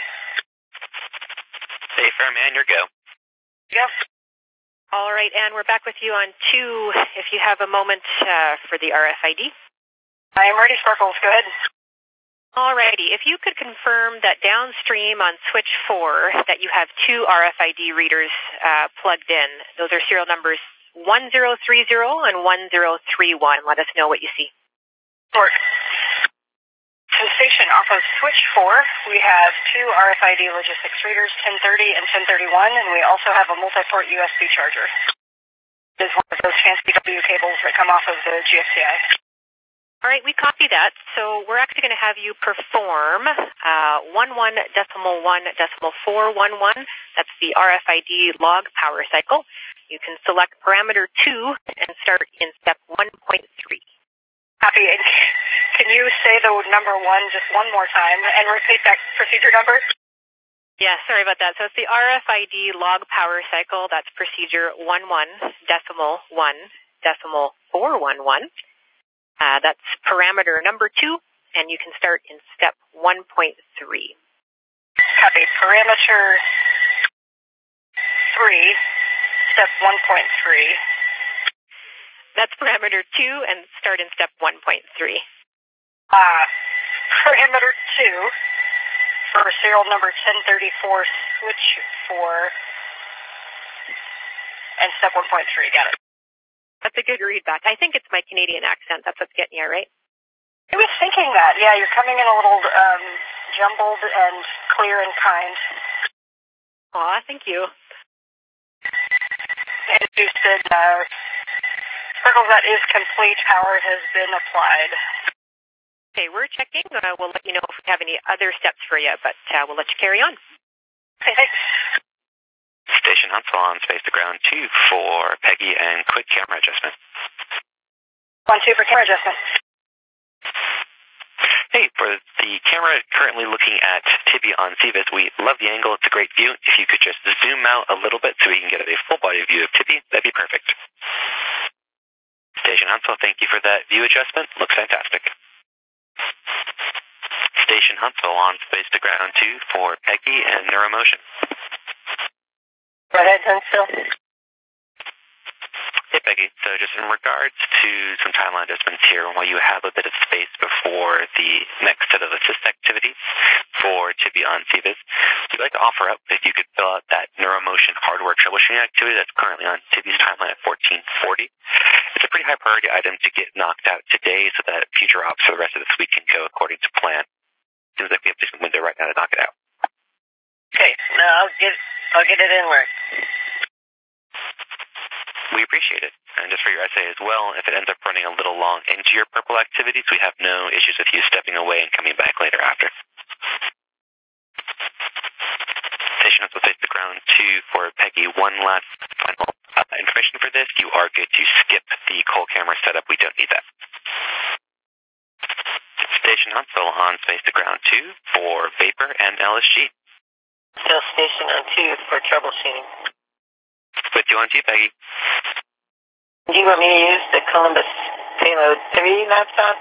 [SPEAKER 2] Hey, Fairman, your go.
[SPEAKER 4] Go.
[SPEAKER 6] All right, Anne, we're back with you on two, if you have a moment uh, for the R F I D.
[SPEAKER 4] I am ready, Sparkles. Go ahead.
[SPEAKER 6] All righty. If you could confirm that downstream on switch four that you have two R F I D readers uh, plugged in. Those are serial numbers one zero three zero and one zero three one. Let us know what you see.
[SPEAKER 4] Sure. Station off of switch four, we have two R F I D logistics readers, ten thirty and ten thirty-one, and we also have a multi-port U S B charger. This is one of those fancy W cables that come off of the G F C I.
[SPEAKER 6] All right, we copy that. So we're actually going to have you perform uh, one one decimal one decimal four one one. That's the R F I D log power cycle. You can select parameter two and start in step one point three.
[SPEAKER 4] Copy. And can you say the number one just one more time and repeat that procedure number?
[SPEAKER 6] Yeah, sorry about that. So it's the R F I D log power cycle. That's procedure one one decimal one decimal four one one. Uh, that's parameter number two, and you can start in step one point three.
[SPEAKER 4] Copy. Parameter three, step one point three.
[SPEAKER 6] That's parameter two, and start in step one point three.
[SPEAKER 4] Uh, parameter two for serial number ten thirty-four, switch four, and step one point three. Got it.
[SPEAKER 6] That's a good readback. I think it's my Canadian accent. That's what's getting you, right?
[SPEAKER 4] I was thinking that. Yeah, you're coming in a little um, jumbled and clear and kind.
[SPEAKER 6] Aw, thank you.
[SPEAKER 4] As you said, uh, Sparkles, that is complete. Power has been applied.
[SPEAKER 6] Okay, we're checking. Uh, we'll let you know if we have any other steps for you, but uh, we'll let you carry on.
[SPEAKER 4] Okay, thanks.
[SPEAKER 2] Station Huntsville on space to ground two for Peggy and quick camera adjustment.
[SPEAKER 4] One, two for camera adjustment.
[SPEAKER 2] Hey, for the camera currently looking at Tibby on Cevis, we love the angle. It's a great view. If you could just zoom out a little bit so we can get a full body view of Tibby, that'd be perfect. Station Huntsville, thank you for that view adjustment. Looks fantastic. Station Huntsville on space to ground two for Peggy and Neuromotion.
[SPEAKER 1] Go ahead, Huntsville.
[SPEAKER 2] Hey, Peggy. So just in regards to some timeline adjustments here, while you have a bit of space before the next set of assist activities for Tibby on Cevis, we'd like to offer up if you could fill out that Neuromotion hardware troubleshooting activity that's currently on Tibby's timeline at fourteen forty. It's a pretty high priority item to get knocked out today so that future ops for the rest of this week can go according to plan. Seems like we have this window right now to knock it out.
[SPEAKER 1] Okay, no, I'll get I'll get it in work.
[SPEAKER 2] We appreciate it. And just for your essay as well, if it ends up running a little long into your purple activities, we have no issues with you stepping away and coming back later after. Station up with face to ground two for Peggy. One last final uh, information for this. You are good to skip the coal camera setup. We don't need that. Station Huntsville on space to ground two for Vapor and L S G.
[SPEAKER 1] Still station on two for troubleshooting.
[SPEAKER 2] With you on two, Peggy.
[SPEAKER 1] Do you want me to use the Columbus Payload three laptop?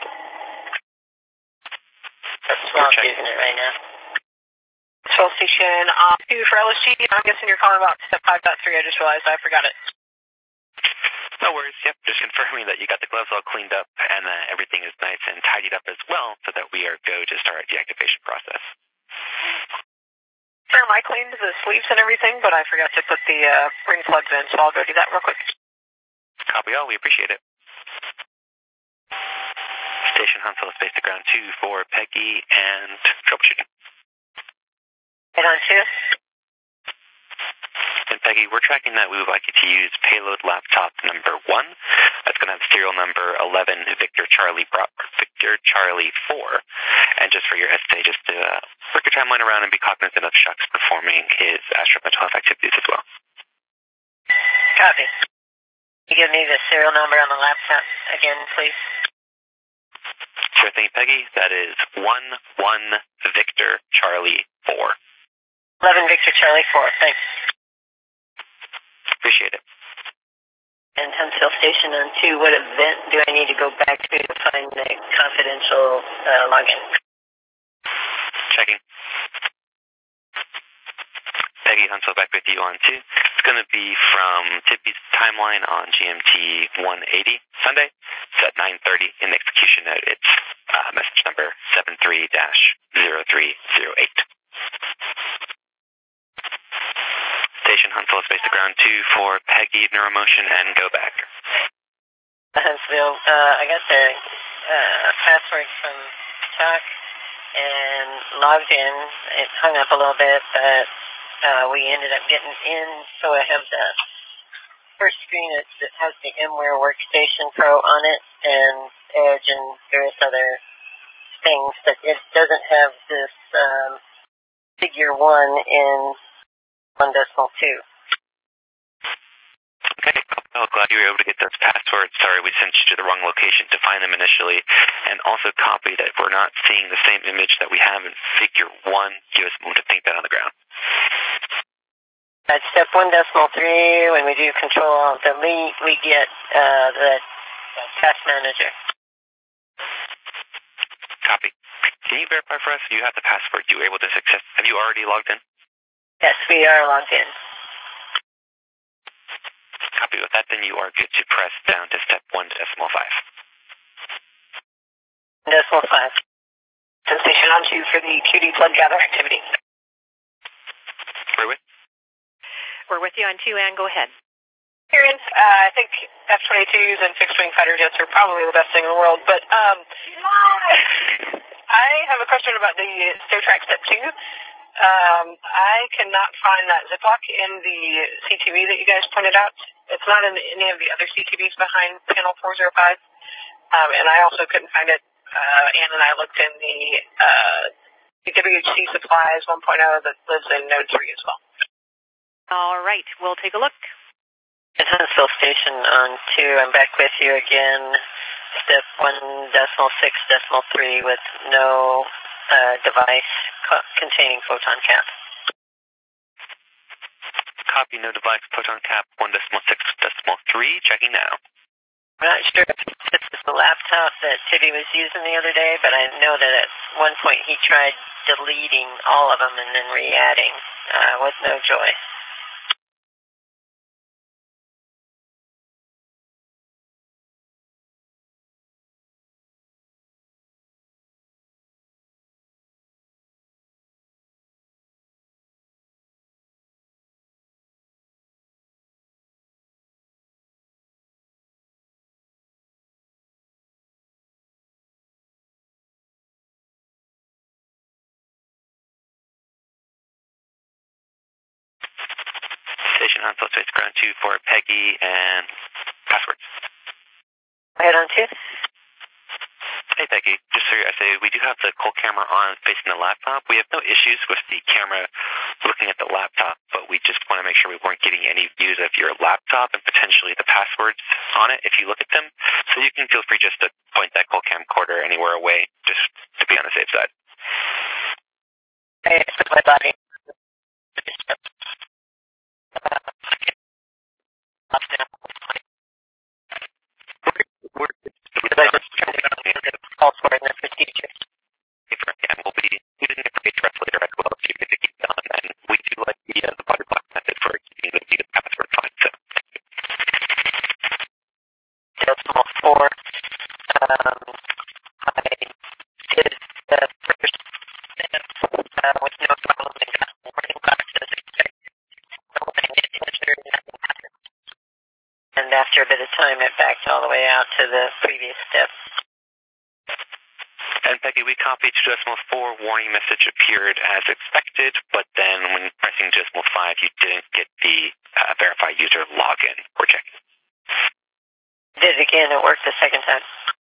[SPEAKER 1] That's not using it right now.
[SPEAKER 7] Control station on two for L S G. I'm guessing you're calling about step five point three. I just realized I forgot it.
[SPEAKER 2] No worries. Yep, just confirming that you got the gloves all cleaned up and that everything is nice and tidied up as well so that we are go to start our deactivation process.
[SPEAKER 7] Sure, I cleaned the sleeves and everything, but I forgot to put the uh, ring plugs in, so I'll go do that real quick.
[SPEAKER 2] Copy all. We appreciate it. Station Huntsville, space to ground two for Peggy and troubleshooting.
[SPEAKER 1] Head on two.
[SPEAKER 2] And Peggy, we're tracking that. We would like you to use payload laptop number one. That's going to have serial number eleven Victor Charlie Victor Charlie four. And just for your essay, just to uh, work your timeline around and be cognizant of Shucks performing his astro mental health activities as well.
[SPEAKER 1] Copy. You give me the serial number on the laptop again, please.
[SPEAKER 2] Sure thing, Peggy. That is one one Victor Charlie four.
[SPEAKER 1] eleven Victor Charlie four. Thanks.
[SPEAKER 2] Appreciate it.
[SPEAKER 1] And Huntsville Station on two, what event do I need to go back to to find the confidential uh, login?
[SPEAKER 2] Checking. Peggy, Huntsville back with you on two. It's going to be from Tibby's timeline on G M T one eighty Sunday. It's at nine thirty in execution at its uh, message number seven three dash zero three zero eight. Station Huntsville, space to ground two for Peggy, Neuromotion, and go back.
[SPEAKER 1] Huntsville, uh, I got the uh, password from Chuck and logged in. It hung up a little bit, but uh, we ended up getting in, so I have the first screen that, that has the VMware Workstation Pro on it, and Edge and various other things, but it doesn't have this um, figure one in one decimal two.
[SPEAKER 2] Okay, oh, glad you were able to get those passwords. Sorry we sent you to the wrong location to find them initially. And also copy that if we're not seeing the same image that we have in figure one, give us a moment to think that on the ground.
[SPEAKER 1] At step one decimal three, when we do control alt delete, we get uh, the task manager.
[SPEAKER 2] Copy. Can you verify for us if you have the password you were able to success? Have you already logged in?
[SPEAKER 1] Yes, we are logged in.
[SPEAKER 2] Copy. With that, then you are good to press down to step one decimal five.
[SPEAKER 1] Decimal five.
[SPEAKER 7] Station on two for the Q D plug gather activity.
[SPEAKER 2] We're with?
[SPEAKER 6] We're with you on two, Ann. Go ahead.
[SPEAKER 7] Karen, uh, I think F twenty-twos and fixed-wing fighter jets are probably the best thing in the world. But um, I have a question about the StoTrack Step two. Um, I cannot find that Ziploc in the C T V that you guys pointed out. It's not in any of the other C T Vs behind panel four oh five. Um, and I also couldn't find it. Uh, Ann and I looked in the uh, W H C Supplies one point oh that lives in Node three as well.
[SPEAKER 6] All right, we'll take a look.
[SPEAKER 1] At Huntsville Station on two, I'm back with you again. Step one decimal six decimal three with no uh, device co- containing photon cap.
[SPEAKER 2] Copy, no device, photon cap, one decimal six decimal three, checking now.
[SPEAKER 1] I'm not sure if this is the laptop that Tibby was using the other day, but I know that at one point he tried deleting all of them and then re-adding uh, with no joy.
[SPEAKER 2] Station Huntsville Space Ground two for Peggy and passwords.
[SPEAKER 1] Head on two.
[SPEAKER 2] Hey Peggy, just so I say, we do have the cold camera on facing the laptop. We have no issues with the camera looking at the laptop, but we just want to make sure we weren't getting any views of your laptop and potentially the passwords on it if you look at them. So you can feel free just to point that cold camcorder anywhere away, just to be on the safe side.
[SPEAKER 1] I put my body. Call for in the procedures.
[SPEAKER 2] And we'll be using it for a translator as well, so you get to keep it on. And we do like the, uh, the butterfly method for keeping the, the password fine. So.
[SPEAKER 1] Decimal four. Um, I did the first step uh, with no problem and got warning box as expected. When I did enter, nothing happened. And after a bit of time, it backed all the way out to the previous step.
[SPEAKER 2] And Peggy, we copied to decimal four, warning message appeared as expected, but then when pressing decimal five, you didn't get the uh, verify user login. We're checking.
[SPEAKER 1] Did it again, it worked the second time.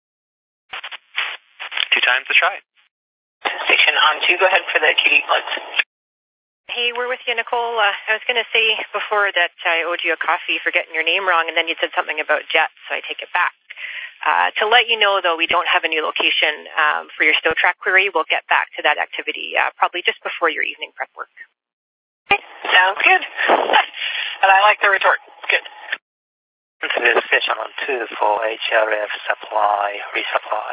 [SPEAKER 2] Two times the try.
[SPEAKER 7] Station on two, go ahead for the Q D plugs.
[SPEAKER 6] Hey, we're with you, Nicole. Uh, I was going to say before that I owed you a coffee for getting your name wrong, and then you said something about jets, so I take it back. Uh, to let you know, though, we don't have a new location um, for your StoTrack query. We'll get back to that activity uh, probably just before your evening prep work.
[SPEAKER 7] Okay. Sounds good. And I like the retort. Good.
[SPEAKER 8] To the station on two for H R F supply, resupply.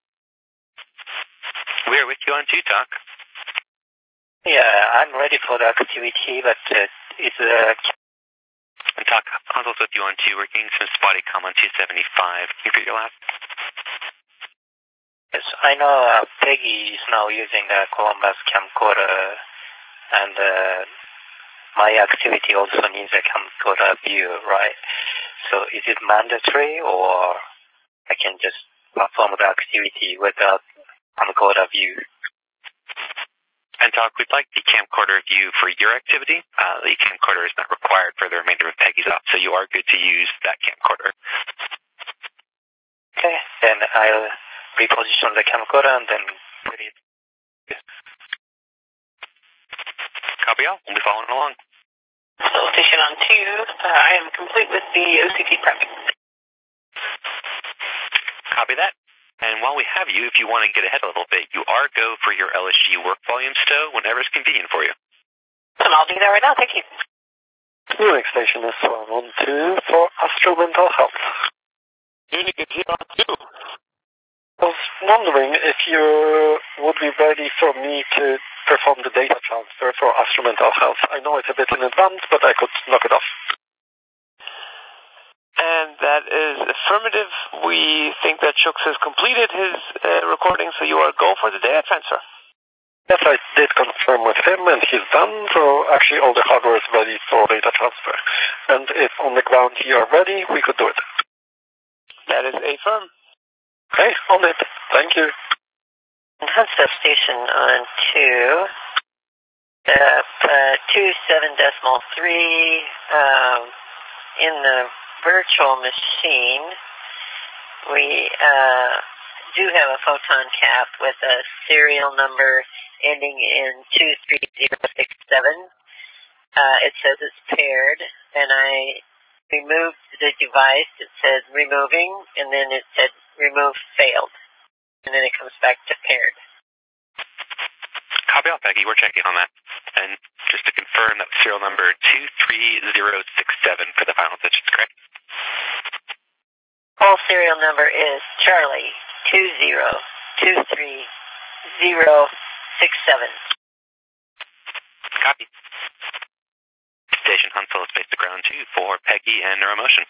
[SPEAKER 2] We're with you on two, Doc.
[SPEAKER 8] Yeah, I'm ready for the activity, but uh, it's uh,
[SPEAKER 2] And Doc, Hansel's with you on two. We're getting some spotty comm on two seventy-five. Can you repeat your last?
[SPEAKER 8] yes, I know uh, Peggy is now using the Columbus camcorder, and uh, my activity also needs a camcorder view, right? So is it mandatory, or I can just perform the activity without camcorder view?
[SPEAKER 2] And Doc, we'd like the camcorder view for your activity. Uh, the camcorder is not required for the remainder of Peggy's op, so you are good to use that camcorder.
[SPEAKER 8] Okay, then I'll reposition the camcorder and then put it.
[SPEAKER 2] Copy all. We'll be following along.
[SPEAKER 7] So station on two, uh, I am complete with the O C T prep.
[SPEAKER 2] Copy that. And while we have you, if you want to get ahead a little bit, you are go for your L S G work volume stow whenever it's convenient for you.
[SPEAKER 7] And I'll do that right now. Thank you.
[SPEAKER 3] Munich Station is one one two for Astro Mental Health.
[SPEAKER 9] Munich is here on two.
[SPEAKER 3] I was wondering if you would be ready for me to perform the data transfer for Astro Mental Health. I know it's a bit in advance, but I could knock it off.
[SPEAKER 5] And that is affirmative. We think that Shooks has completed his uh, recording, so you are go for the data transfer.
[SPEAKER 3] Yes, I did confirm with him, and he's done, so actually all the hardware is ready for data transfer. And if on the ground you are ready, we could do it.
[SPEAKER 5] That is affirm.
[SPEAKER 3] Okay, hold it. Thank you.
[SPEAKER 1] Huntsville Station on two. Uh, uh, two seven decimal three. Um, in the virtual machine, we uh, do have a photon cap with a serial number ending in two three zero six seven. Uh, it says it's paired, and I removed the device. It said removing, and then it said remove failed, and then it comes back to paired.
[SPEAKER 2] Copy all, Peggy. We're checking on that. And just to confirm, that was serial number two three zero six seven for the final digits, correct?
[SPEAKER 1] Whole serial number is Charlie two zero two three zero six seven.
[SPEAKER 2] Copy. Station Huntsville, space to ground two for Peggy and Neuromotion.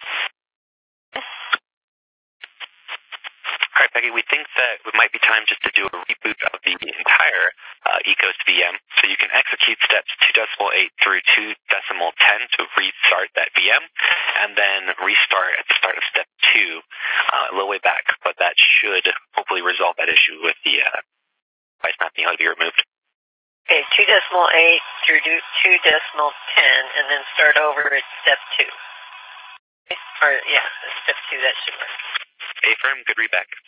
[SPEAKER 2] All right, Peggy, we think that it might be time just to do a reboot of the entire uh, ECOS V M. So you can execute steps two decimal eight through two decimal ten to restart that V M, and then restart at the start of step two, uh, a little way back. But that should hopefully resolve that issue with the uh, device not being able to be removed.
[SPEAKER 1] Okay, two decimal eight through two decimal ten, and then start over at step two. Or, yeah, step two, that should work.
[SPEAKER 2] Affirm, good read back.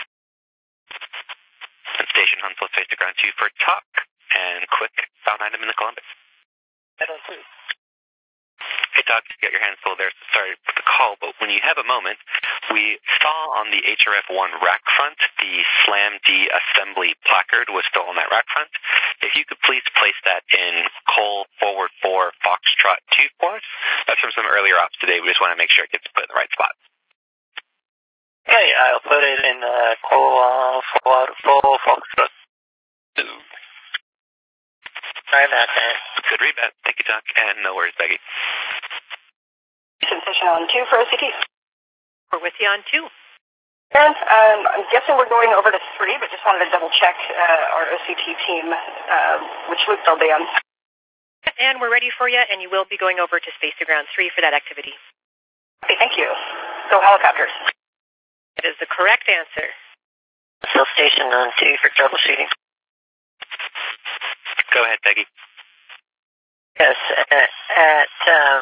[SPEAKER 2] And Station Huntsville, space to ground two for talk, and quick found item in the Columbus.
[SPEAKER 1] That on two.
[SPEAKER 2] Hey, Doc, you got your hands full there, so sorry for the call, but when you have a moment, we saw on the H R F one rack front, the SLAM D assembly placard was still on that rack front. If you could please place that in Cole forward four Foxtrot two for us. That's from some earlier ops today. We just want to make sure it gets put in the right spot.
[SPEAKER 3] Okay, I'll put it in uh, Cole uh, forward four Foxtrot two.
[SPEAKER 1] Sorry about that.
[SPEAKER 2] Good read back. Thank you, Doc, and no worries, Becky.
[SPEAKER 4] Station on two for O C T.
[SPEAKER 6] We're with you on two.
[SPEAKER 4] Aaron, um, I'm guessing we're going over to three, but just wanted to double check uh, our O C T team, uh, which loop they'll be on.
[SPEAKER 6] And we're ready for you, and you will be going over to Space to Ground three for that activity.
[SPEAKER 4] Okay, thank you. Go helicopters.
[SPEAKER 6] That is the correct answer.
[SPEAKER 1] Still station on two for troubleshooting.
[SPEAKER 2] Go ahead, Peggy.
[SPEAKER 1] Yes, at, at um,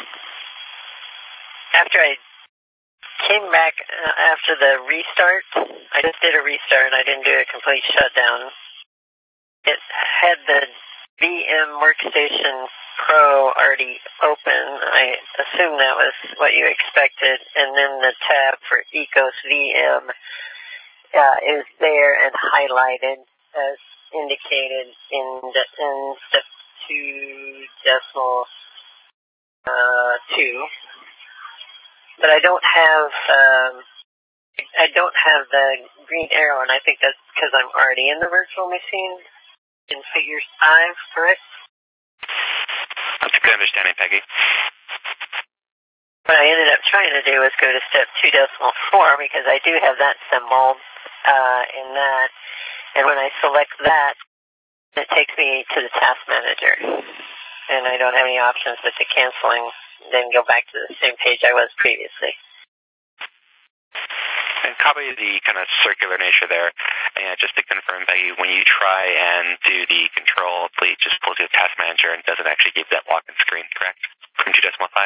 [SPEAKER 1] after I came back uh, after the restart, I just did a restart and I didn't do a complete shutdown. It had the V M Workstation Pro already open. I assume that was what you expected. And then the tab for ECOS V M uh, is there and highlighted as indicated in, the, in step two decimal uh, two. But I don't have um, I don't have the green arrow, and I think that's because I'm already in the virtual machine in figure five, correct?
[SPEAKER 2] That's a good understanding, Peggy.
[SPEAKER 1] What I ended up trying to do was go to step two decimal four because I do have that symbol uh, in that, and when I select that, it takes me to the task manager, and I don't have any options but to canceling, then go back to the same page I was previously.
[SPEAKER 2] And copy the kind of circular nature there. And just to confirm, Peggy, when you try and do the control, please just pull to the task manager and doesn't actually give that login screen, correct? From two decimal five?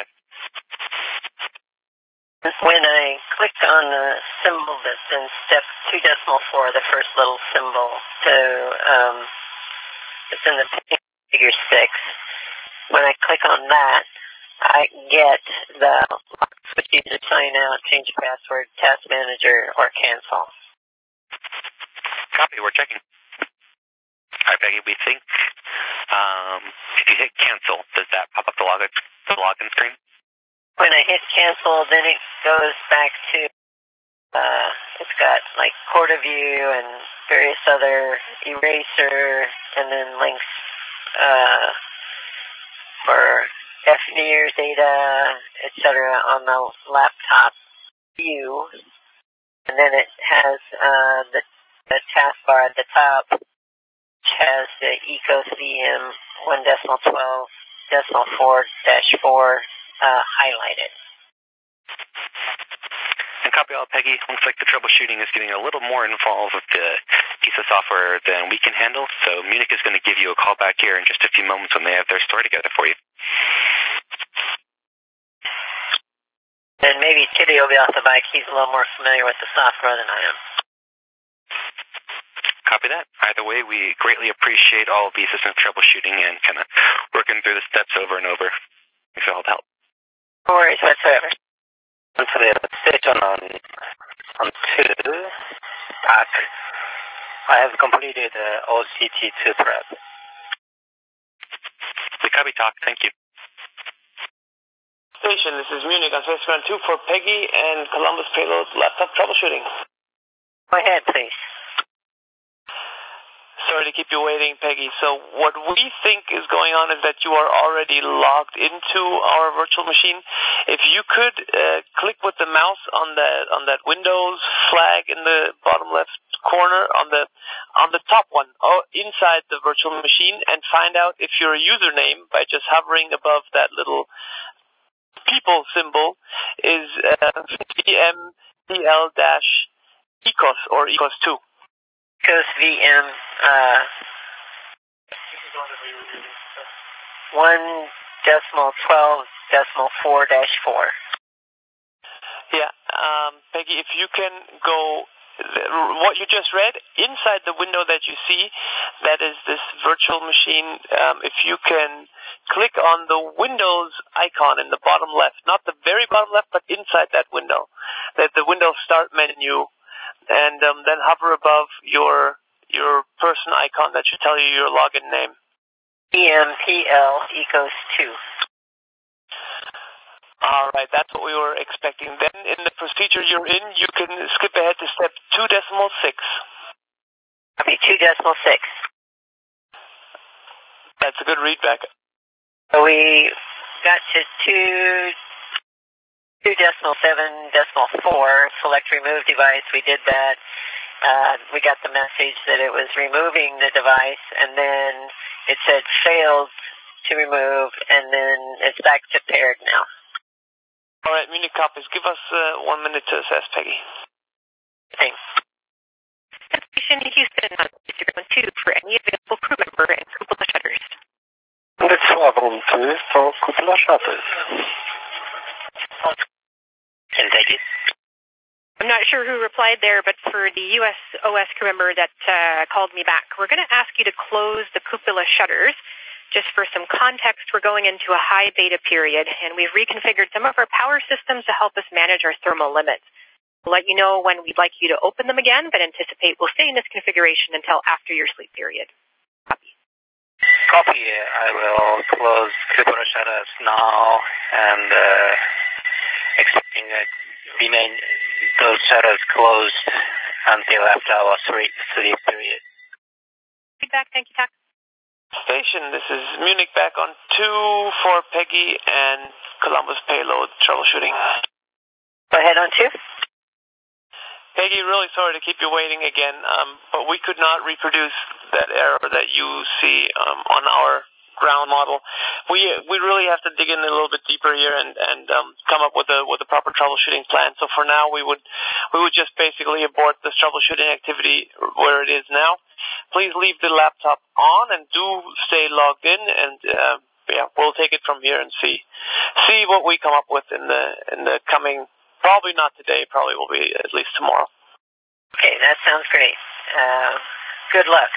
[SPEAKER 1] When I clicked on the symbol that's in step two decimal four, the first little symbol to um, it's in the figure six. When I click on that, I get the switch either sign out, change password, task manager, or cancel.
[SPEAKER 2] Copy, we're checking. All right, Peggy, we think um, if you hit cancel, does that pop up the login, the login screen?
[SPEAKER 1] When I hit cancel, then it goes back to, uh, it's got like Quarter View and various other eraser, and then links uh, for F N I R data, et cetera on the laptop view. And then it has uh, the, the taskbar at the top, which has the ECOS V M one decimal twelve decimal four dash four uh, highlighted.
[SPEAKER 2] And Copy all, Peggy. Looks like the troubleshooting is getting a little more involved with the piece of software than we can handle, so Munich is going to give you a call back here in just a few moments when they have their story together for you.
[SPEAKER 1] And maybe Tibby will be off the bike. He's a little more familiar with the software than I am.
[SPEAKER 2] Copy that. Either way, we greatly appreciate all of the assistance troubleshooting and kind of working through the steps over and over. Thanks for all the help.
[SPEAKER 1] No worries whatsoever.
[SPEAKER 8] And for the station on, on two, back, I have completed uh, O C T two prep.
[SPEAKER 2] We copy talk. Thank you.
[SPEAKER 5] Station, this is Munich on Space Ground two for Peggy and Columbus Payload laptop troubleshooting.
[SPEAKER 1] Go ahead, please.
[SPEAKER 5] Sorry to keep you waiting, Peggy. So what we think is going on is that you are already logged into our virtual machine. If you could uh, click with the mouse on that on that Windows flag in the bottom left corner on the on the top one, oh, inside the virtual machine, and find out if your username by just hovering above that little people symbol is uh, V M P L E C O S or E C O S two.
[SPEAKER 1] E C O S V M uh, one decimal twelve decimal four dash four.
[SPEAKER 5] Yeah, um, Peggy, if you can go, what you just read, inside the window that you see, that is this virtual machine, um, if you can click on the Windows icon in the bottom left, not the very bottom left, but inside that window, that the Windows Start menu, and um, then hover above your your person icon that should tell you your login name.
[SPEAKER 1] E M P L E C O S two.
[SPEAKER 5] All right, that's what we were expecting. Then in the procedure you're in, you can skip ahead to step two decimal six.
[SPEAKER 1] Okay, two decimal six.
[SPEAKER 5] That's a good readback.
[SPEAKER 1] So we got to two, two decimal seven decimal four, select remove device. We did that. Uh, we got the message that it was removing the device, and then it said failed to remove, and then it's back to paired now.
[SPEAKER 5] All right, Munich copies. Give us uh, one minute to assess, Peggy.
[SPEAKER 1] Thanks.
[SPEAKER 6] Station Houston on Instagram two for any available crew member and cupola shutters.
[SPEAKER 3] Sławą two for cupola shutters.
[SPEAKER 8] And thank you.
[SPEAKER 6] I'm not sure who replied there, but for the U S O S crew member that uh, called me back, we're going to ask you to close the cupola shutters. Just for some context, we're going into a high beta period, and we've reconfigured some of our power systems to help us manage our thermal limits. We'll let you know when we'd like you to open them again, but anticipate we'll stay in this configuration until after your sleep period. Copy.
[SPEAKER 8] Copy. I will close cupola shutters now, and uh, expecting that remain those shutters closed until after our sleep period.
[SPEAKER 6] Feedback. Thank you, Tac.
[SPEAKER 5] Station, this is Munich back on two for Peggy and Columbus Payload troubleshooting.
[SPEAKER 1] Go ahead on two.
[SPEAKER 5] Peggy, really sorry to keep you waiting again, um, but we could not reproduce that error that you see um, on our ground model. We we really have to dig in a little bit deeper here and and um, come up with a with a proper troubleshooting plan. So for now, we would we would just basically abort this troubleshooting activity where it is now. Please leave the laptop on and do stay logged in, and uh, yeah, we'll take it from here and see see what we come up with in the in the coming. Probably not today. Probably will be at least tomorrow.
[SPEAKER 1] Okay, that sounds great. Uh, good luck.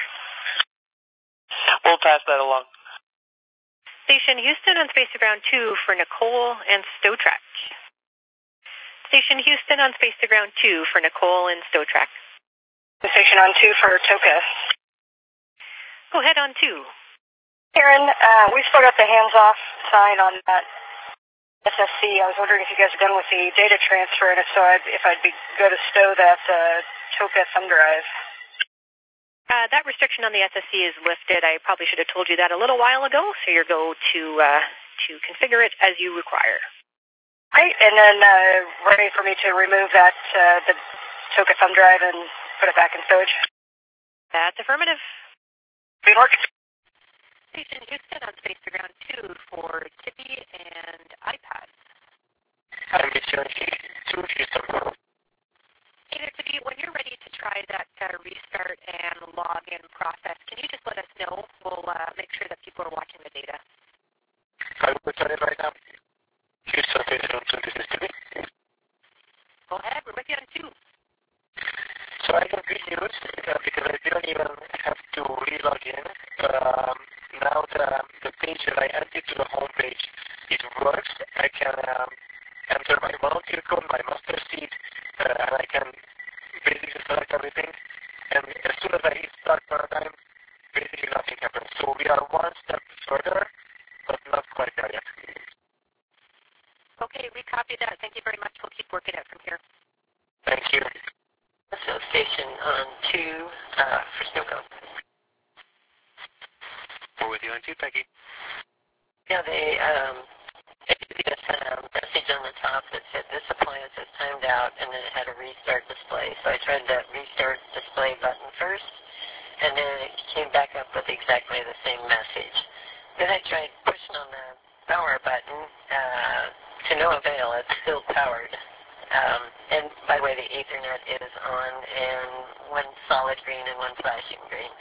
[SPEAKER 5] We'll pass that along.
[SPEAKER 6] Station Houston on Space Ground two for Nicole and StowTrack. Station Houston on Space Ground two for Nicole and StowTrack.
[SPEAKER 4] Station on two for Toka.
[SPEAKER 6] Go ahead on two.
[SPEAKER 4] Karen, uh, we still got the hands-off sign on that S S C. I was wondering if you guys are done with the data transfer, and if so, I'd, if I'd be go to stow that uh, Toka thumb drive.
[SPEAKER 6] Uh, that restriction on the S S C is lifted. I probably should have told you that a little while ago, so you're go to uh, to configure it as you require.
[SPEAKER 4] Great, and then uh, ready for me to remove that uh, the Toka thumb drive and put it back in stowage.
[SPEAKER 6] That's affirmative.
[SPEAKER 4] Good work.
[SPEAKER 6] Station Houston on Space Ground two for Tippy and iPad.
[SPEAKER 9] Hi, Mission two Houston.
[SPEAKER 6] try that uh, restart and login process, can you just let us know? We'll uh, make sure that people are watching the data.
[SPEAKER 3] I will start it right now. Houston Station on two, this is Timmy.
[SPEAKER 6] Go ahead, we're with you on two.
[SPEAKER 3] So I got good news uh, because I didn't even have to re-log in. Um, now the, the page that I added to the home page, it works. I can um, enter my volunteer code, my master seat, uh, and I can basically select everything. And as soon as I hit start paradigm, basically nothing happens. So we are one step further, but not quite there yet.
[SPEAKER 6] Okay, we copy that. Thank you very much. We'll keep working it from here.
[SPEAKER 3] Thank you.
[SPEAKER 1] So station on two uh, for Snowco.
[SPEAKER 2] We're with you on two, Peggy.
[SPEAKER 1] Yeah, they um, it just had a message on the top that said this appliance is timed out, and then it had a restart display. So I tried that restart display button first, and then it came back up with exactly the same message. Then I tried pushing on the power button uh, to no avail. It's still powered. Um, and by the way, the Ethernet is on, and one solid green and one flashing green.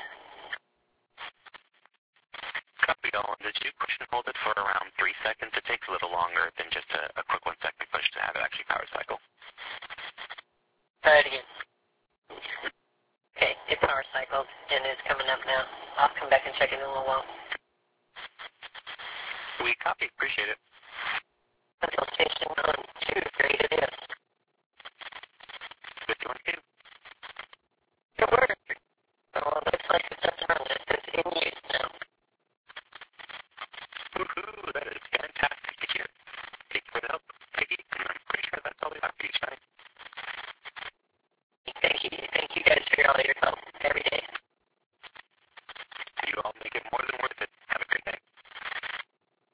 [SPEAKER 2] Copy all. Did you push and hold it for around three seconds? It takes a little longer than just a, a quick one-second push to have it actually power cycle.
[SPEAKER 1] Try it again. Okay, it power cycled, and it's coming up now. I'll come back and check it in a little while.
[SPEAKER 2] We copy. Appreciate it.
[SPEAKER 1] Central Station on